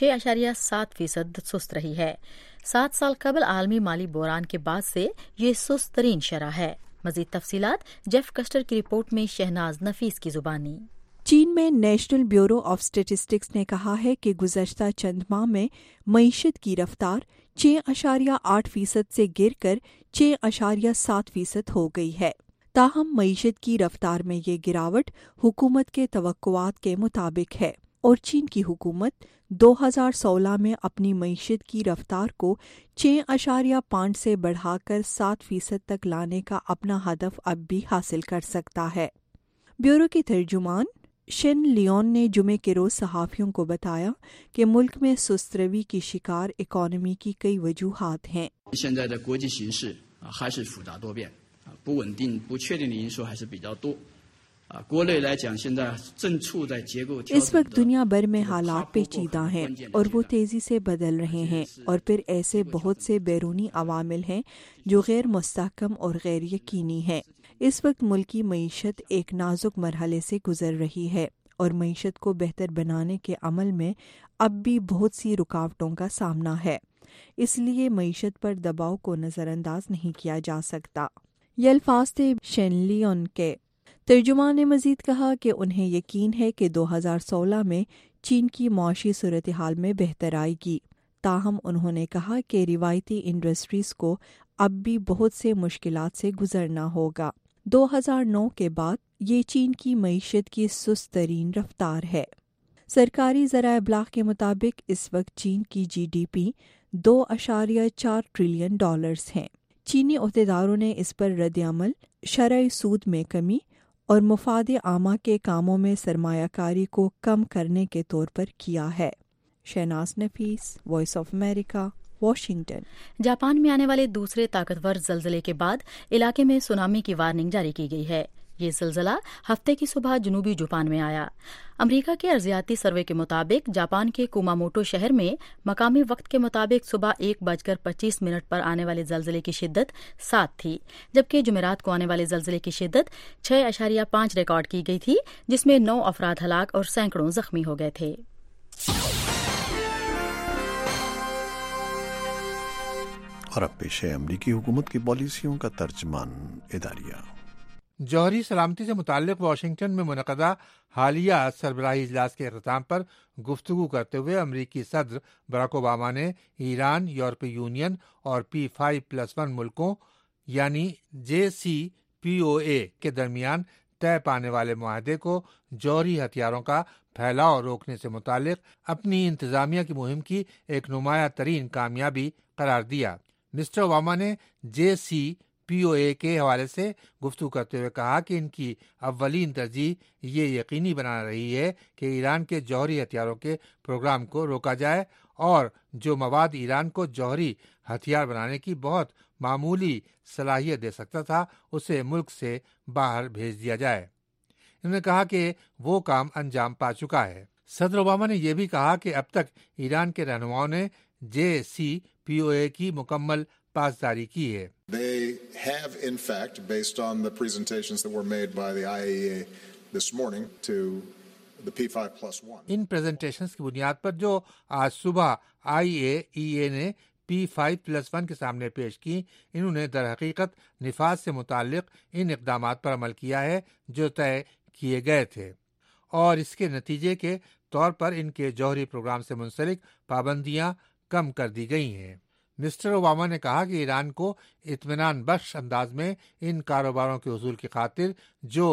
6.7% سست رہی ہے۔ 7 سال قبل عالمی مالی بحران کے بعد سے یہ سست ترین شرح ہے۔ مزید تفصیلات جیف کسٹر کی رپورٹ میں شہناز نفیس کی زبانی۔ چین میں نیشنل بیورو آف اسٹیٹسٹکس نے کہا ہے کہ گزشتہ چند ماہ میں معیشت کی رفتار 6.8% سے گر کر 6.7% ہو گئی ہے۔ تاہم معیشت کی رفتار میں یہ گراوٹ حکومت کے توقعات کے مطابق ہے اور چین کی حکومت 2016 میں اپنی معیشت کی رفتار کو 6.5 سے بڑھا کر 7% تک لانے کا اپنا ہدف اب بھی حاصل کر سکتا ہے۔ بیورو کے ترجمان شن لیون نے جمعے کے روز صحافیوں کو بتایا کہ ملک میں سست روی کی شکار اکانومی کی کئی وجوہات ہیں۔ اس وقت دنیا بھر میں حالات پیچیدہ ہیں اور وہ تیزی سے بدل رہے ہیں، اور پھر ایسے بہت سے بیرونی عوامل ہیں جو غیر مستحکم اور غیر یقینی ہیں۔ اس وقت ملکی معیشت ایک نازک مرحلے سے گزر رہی ہے، اور معیشت کو بہتر بنانے کے عمل میں اب بھی بہت سی رکاوٹوں کا سامنا ہے، اس لیے معیشت پر دباؤ کو نظر انداز نہیں کیا جا سکتا۔ یہ الفاظ تھے شین لیون کے۔ ترجمان نے مزید کہا کہ انہیں یقین ہے کہ 2016 میں چین کی معاشی صورتحال میں بہتر آئے گی، تاہم انہوں نے کہا کہ روایتی انڈسٹریز کو اب بھی بہت سے مشکلات سے گزرنا ہوگا۔ 2009 کے بعد یہ چین کی معیشت کی سست ترین رفتار ہے۔ سرکاری ذرائع ابلاغ کے مطابق اس وقت چین کی GDP $2.4 ٹریلین ہیں۔ چینی عہدیداروں نے اس پر رد عمل شرح سود میں کمی اور مفاد عامہ کے کاموں میں سرمایہ کاری کو کم کرنے کے طور پر کیا ہے۔ Shahnaz Nafees, voice of America, Washington. Japan میں آنے والے دوسرے طاقتور زلزلے کے بعد علاقے میں سونامی کی وارننگ جاری کی گئی ہے۔ یہ زلزلہ ہفتے کی صبح جنوبی جاپان میں آیا۔ امریکہ کے ارضیاتی سروے کے مطابق جاپان کے کوماموٹو شہر میں مقامی وقت کے مطابق صبح 1:25 پر آنے والے زلزلے کی شدت 7 تھی، جبکہ جمعرات کو آنے والے زلزلے کی شدت 6.5 ریکارڈ کی گئی تھی، جس میں 9 افراد ہلاک اور سینکڑوں زخمی ہو گئے تھے۔ اور اب پیش ہے امریکی حکومت کی پالیسیوں کا ترجمان اداریہ۔ جوہری سلامتی سے متعلق واشنگٹن میں منعقدہ حالیہ سربراہی اجلاس کے اختتام پر گفتگو کرتے ہوئے امریکی صدر براک اوباما نے ایران، یورپی یونین اور P5+1 ملکوں یعنی JCPOA کے درمیان طے پانے والے معاہدے کو جوہری ہتھیاروں کا پھیلاؤ روکنے سے متعلق اپنی انتظامیہ کی مہم کی ایک نمایاں ترین کامیابی قرار دیا۔ مسٹر اوباما نے JCPOA کے حوالے سے گفتگو کرتے ہوئے کہا کہ ان کی اولین ترجیح یہ یقینی بنا رہی ہے کہ ایران کے جوہری ہتھیاروں کے پروگرام کو روکا جائے اور جو مواد ایران کو جوہری ہتھیار بنانے کی بہت معمولی صلاحیت دے سکتا تھا اسے ملک سے باہر بھیج دیا جائے۔ انہوں نے کہا کہ وہ کام انجام پا چکا ہے۔ صدر اوباما نے یہ بھی کہا کہ اب تک ایران کے رہنماؤں نے JCPOA کی مکمل پاسداری کی ہے۔ They have, in fact, based on the presentations that were made by the IAEA this morning to the P5+1. ان پریزنٹیشنز کی بنیاد پر جو آج صبح IAEA نے P5+1 کے سامنے پیش کی، انہوں نے در حقیقت نفاذ سے متعلق ان اقدامات پر عمل کیا ہے جو طے کیے گئے تھے، اور اس کے نتیجے کے طور پر ان کے جوہری پروگرام سے منسلک پابندیاں کم کر دی گئی ہیں۔ مسٹر اوباما نے کہا کہ ایران کو اطمینان بخش انداز میں ان کاروباروں کے حصول کی خاطر جو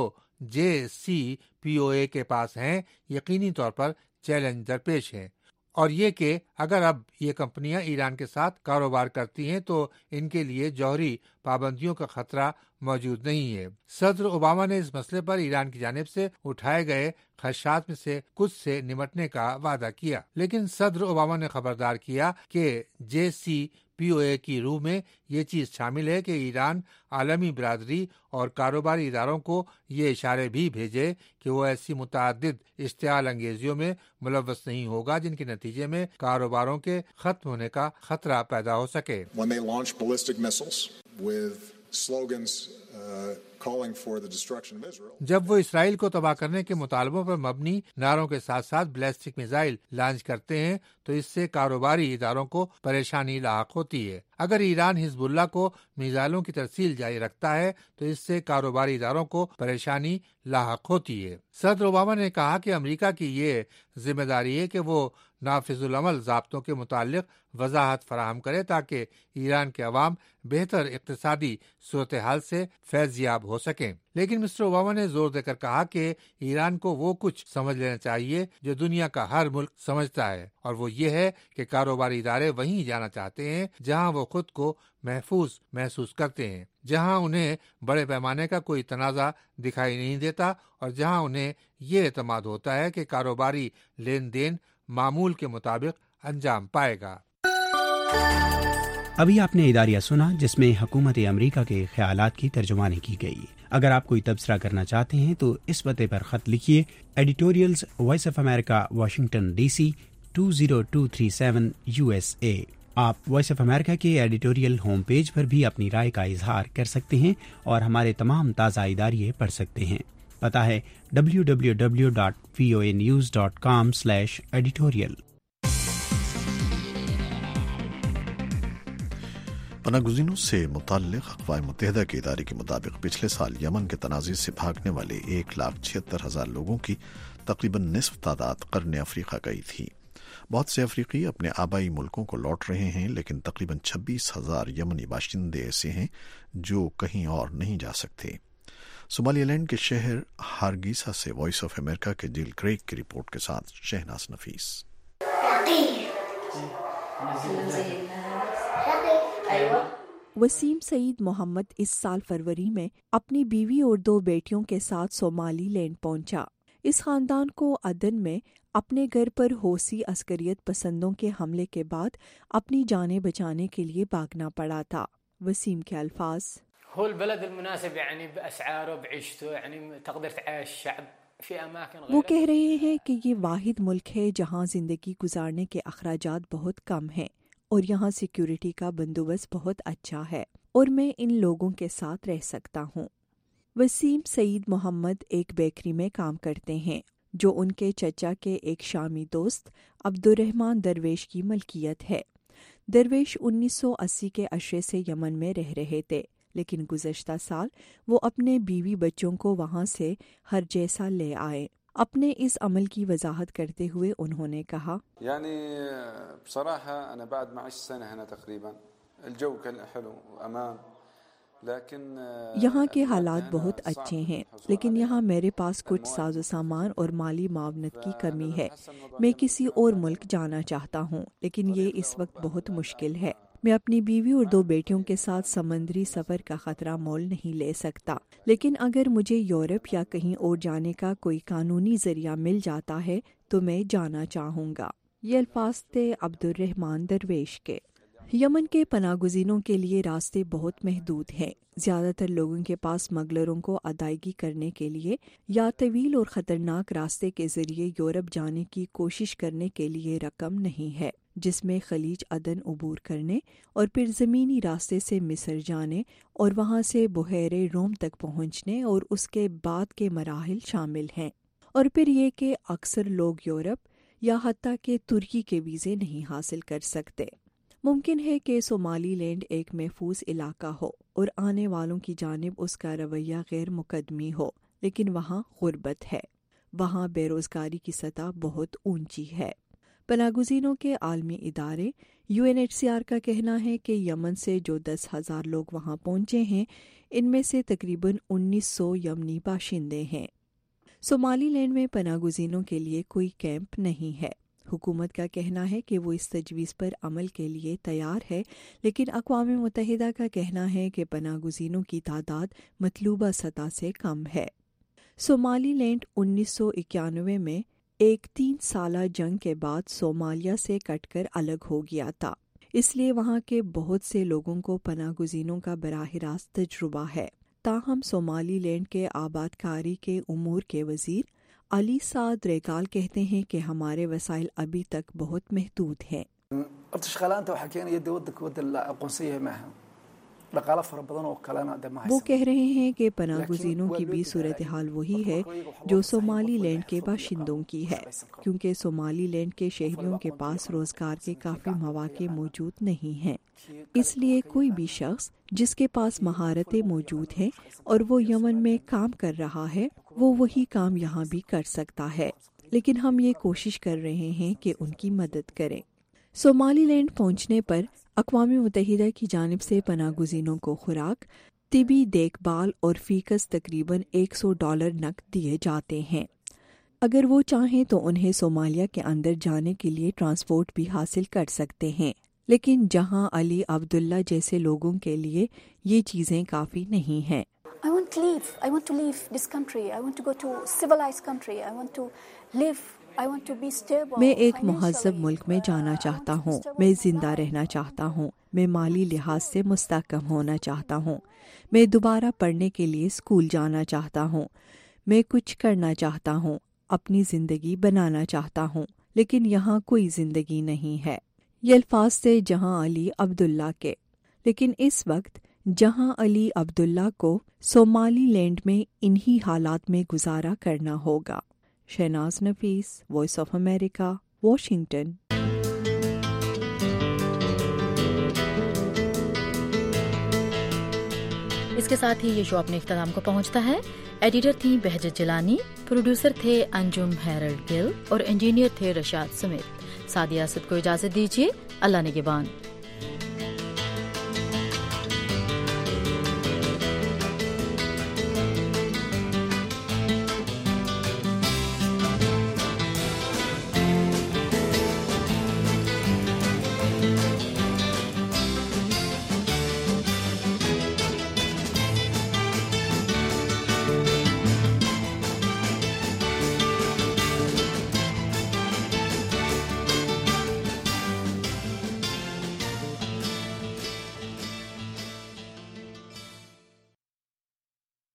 JCPOA کے پاس ہیں یقینی طور پر چیلنج درپیش ہیں، اور یہ کہ اگر اب یہ کمپنیاں ایران کے ساتھ کاروبار کرتی ہیں تو ان کے لیے جوہری پابندیوں کا خطرہ موجود نہیں ہے۔ صدر اوباما نے اس مسئلے پر ایران کی جانب سے اٹھائے گئے خدشات میں سے کچھ سے نمٹنے کا وعدہ کیا، لیکن صدر اوباما نے خبردار کیا کہ JCPOA کی روح میں یہ چیز شامل ہے کہ ایران عالمی برادری اور کاروباری اداروں کو یہ اشارے بھی بھیجے کہ وہ ایسی متعدد اشتعال انگیزیوں میں ملوث نہیں ہوگا جن کے نتیجے میں کاروباروں کے ختم ہونے کا خطرہ پیدا ہو سکے۔ When they launch ballistic missiles with slogans calling for the destruction of Israel. جب وہ اسرائیل کو تباہ کرنے کے مطالبوں پر مبنی نعروں کے ساتھ ساتھ بیلسٹک میزائل لانچ کرتے ہیں تو اس سے کاروباری اداروں کو پریشانی لاحق ہوتی ہے۔ اگر ایران حزب اللہ کو میزائلوں کی ترسیل جاری رکھتا ہے تو اس سے کاروباری اداروں کو پریشانی لاحق ہوتی ہے۔ صدر اوباما نے کہا کہ امریکہ کی یہ ذمہ داری ہے کہ وہ نافذ العمل ضابطوں کے متعلق وضاحت فراہم کرے تاکہ ایران کے عوام بہتر اقتصادی صورتحال سے فیض یاب ہو سکیں، لیکن مسٹر اوباما نے زور دے کر کہا کہ ایران کو وہ کچھ سمجھ لینا چاہیے جو دنیا کا ہر ملک سمجھتا ہے، اور وہ یہ ہے کہ کاروباری ادارے وہیں جانا چاہتے ہیں جہاں وہ خود کو محفوظ محسوس کرتے ہیں، جہاں انہیں بڑے پیمانے کا کوئی تنازع دکھائی نہیں دیتا، اور جہاں انہیں یہ اعتماد ہوتا ہے کہ کاروباری لین دین معمول کے مطابق انجام پائے گا۔ ابھی آپ نے اداریہ سنا جس میں حکومت امریکہ کے خیالات کی ترجمانی کی گئی. اگر آپ کوئی تبصرہ کرنا چاہتے ہیں تو اس پتے پر خط لکھیے: editorials voice of America, Washington DC 20237 USA. آپ وائس آف امریکہ کے ایڈیٹوریل ہوم پیج پر بھی اپنی رائے کا اظہار کر سکتے ہیں اور ہمارے تمام تازہ اداریے پڑھ سکتے ہیں. پتہ ہے www.voanews.com/editorial. پناہ گزینوں سے متعلق اقوام متحدہ کے ادارے کے مطابق پچھلے سال یمن کے تنازع سے بھاگنے والے 1,76,000 لوگوں کی تقریباً نصف تعداد قرن افریقہ گئی تھی. بہت سے افریقی اپنے آبائی ملکوں کو لوٹ رہے ہیں، لیکن تقریباً 26,000 یمنی باشندے ایسے ہیں جو کہیں اور نہیں جا سکتے. صومالی لینڈ کے شہر ہارگیسا سے وائس آف امریکہ کے جیل کریگ کی رپورٹ کے ساتھ شہناز نفیس. وسیم سعید محمد اس سال فروری میں اپنی بیوی اور 2 بیٹیوں کے ساتھ صومالی لینڈ پہنچا. اس خاندان کو عدن میں اپنے گھر پر حوثی عسکریت پسندوں کے حملے کے بعد اپنی جانیں بچانے کے لیے بھاگنا پڑا تھا. وسیم کے الفاظ: وہ کہہ رہے ہیں کہ یہ واحد ملک ہے جہاں زندگی گزارنے کے اخراجات بہت کم ہیں اور یہاں سیکیورٹی کا بندوبست بہت اچھا ہے اور میں ان لوگوں کے ساتھ رہ سکتا ہوں. وسیم سعید محمد ایک بیکری میں کام کرتے ہیں جو ان کے چچا کے ایک شامی دوست عبدالرحمان درویش کی ملکیت ہے. درویش 1980 کے عشرے سے یمن میں رہ رہے تھے، لیکن گزشتہ سال وہ اپنے بیوی بچوں کو وہاں سے ہر جیسا لے آئے. اپنے اس عمل کی وضاحت کرتے ہوئے انہوں نے کہا: یہاں کے حالات بہت اچھے ہیں، لیکن یہاں میرے پاس کچھ ساز و سامان اور مالی معاونت کی کمی ہے. میں کسی اور ملک جانا چاہتا ہوں، لیکن یہ اس وقت بہت مشکل ہے. میں اپنی بیوی اور 2 بیٹیوں کے ساتھ سمندری سفر کا خطرہ مول نہیں لے سکتا، لیکن اگر مجھے یورپ یا کہیں اور جانے کا کوئی قانونی ذریعہ مل جاتا ہے تو میں جانا چاہوں گا. یہ الفاظ تھے عبدالرحمان درویش کے. یمن کے پناہ گزینوں کے لیے راستے بہت محدود ہیں. زیادہ تر لوگوں کے پاس اسمگلروں کو ادائیگی کرنے کے لیے یا طویل اور خطرناک راستے کے ذریعے یورپ جانے کی کوشش کرنے کے لیے رقم نہیں ہے، جس میں خلیج عدن عبور کرنے اور پھر زمینی راستے سے مصر جانے اور وہاں سے بحیرہ روم تک پہنچنے اور اس کے بعد کے مراحل شامل ہیں. اور پھر یہ کہ اکثر لوگ یورپ یا حتیٰ کہ ترکی کے ویزے نہیں حاصل کر سکتے. ممکن ہے کہ صومالی لینڈ ایک محفوظ علاقہ ہو اور آنے والوں کی جانب اس کا رویہ غیر مقدمی ہو، لیکن وہاں غربت ہے. وہاں بے روزگاری کی سطح بہت اونچی ہے. پناہ گزینوں کے عالمی ادارے UNHCR کا کہنا ہے کہ یمن سے جو 10,000 لوگ وہاں پہنچے ہیں، ان میں سے تقریباً 1,900 یمنی باشندے ہیں. صومالی لینڈ میں پناہ گزینوں کے لیے کوئی کیمپ نہیں ہے. حکومت کا کہنا ہے کہ وہ اس تجویز پر عمل کے لیے تیار ہے، لیکن اقوام متحدہ کا کہنا ہے کہ پناہ گزینوں کی تعداد مطلوبہ سطح سے کم ہے. صومالی لینڈ 1991 میں ایک 3 سالہ جنگ کے بعد صومالیہ سے کٹ کر الگ ہو گیا تھا، اس لیے وہاں کے بہت سے لوگوں کو پناہ گزینوں کا براہ راست تجربہ ہے. تاہم صومالی لینڈ کے آباد کاری کے امور کے وزیر علی سعد ریگال کہتے ہیں کہ ہمارے وسائل ابھی تک بہت محدود ہیں. وہ کہہ رہے ہیں کہ پناہ گزینوں کی بھی صورتحال وہی ہے جو صومالی لینڈ کے باشندوں کی ہے، کیونکہ صومالی لینڈ کے شہریوں کے پاس روزگار کے کافی مواقع موجود نہیں ہیں. اس لیے کوئی بھی شخص جس کے پاس مہارتیں موجود ہیں اور وہ یمن میں کام کر رہا ہے، وہ وہی کام یہاں بھی کر سکتا ہے، لیکن ہم یہ کوشش کر رہے ہیں کہ ان کی مدد کریں. صومالی لینڈ پہنچنے پر اقوام متحدہ کی جانب سے پناہ گزینوں کو خوراک، طبی دیکھ بھال اور فیکس تقریباً $100 نقد دیے جاتے ہیں. اگر وہ چاہیں تو انہیں صومالیہ کے اندر جانے کے لیے ٹرانسپورٹ بھی حاصل کر سکتے ہیں، لیکن جہاں علی عبداللہ جیسے لوگوں کے لیے یہ چیزیں کافی نہیں ہیں. I want to leave this country. I want to go to civilized country. I want to live میں ایک مہذب ملک میں جانا چاہتا ہوں، میں زندہ رہنا چاہتا ہوں، میں مالی لحاظ سے مستحکم ہونا چاہتا ہوں، میں دوبارہ پڑھنے کے لیے اسکول جانا چاہتا ہوں، میں کچھ کرنا چاہتا ہوں، اپنی زندگی بنانا چاہتا ہوں، لیکن یہاں کوئی زندگی نہیں ہے۔ یہ الفاظ تھے جہاں علی عبداللہ کے، لیکن اس وقت جہاں علی عبداللہ کو صومالی لینڈ میں انہی حالات میں گزارا کرنا ہوگا۔ Shahnaz Nafees, voice of America, Washington. اس کے ساتھ ہی یہ شو اپنے اختتام کو پہنچتا ہے۔ ایڈیٹر تھیں بہجت جیلانی، پروڈیوسر تھے انجم ہیرلڈ گل اور انجینئر تھے رشاد سمیت۔ سعدیہ اسد کو اجازت دیجیے، اللہ نگہبان۔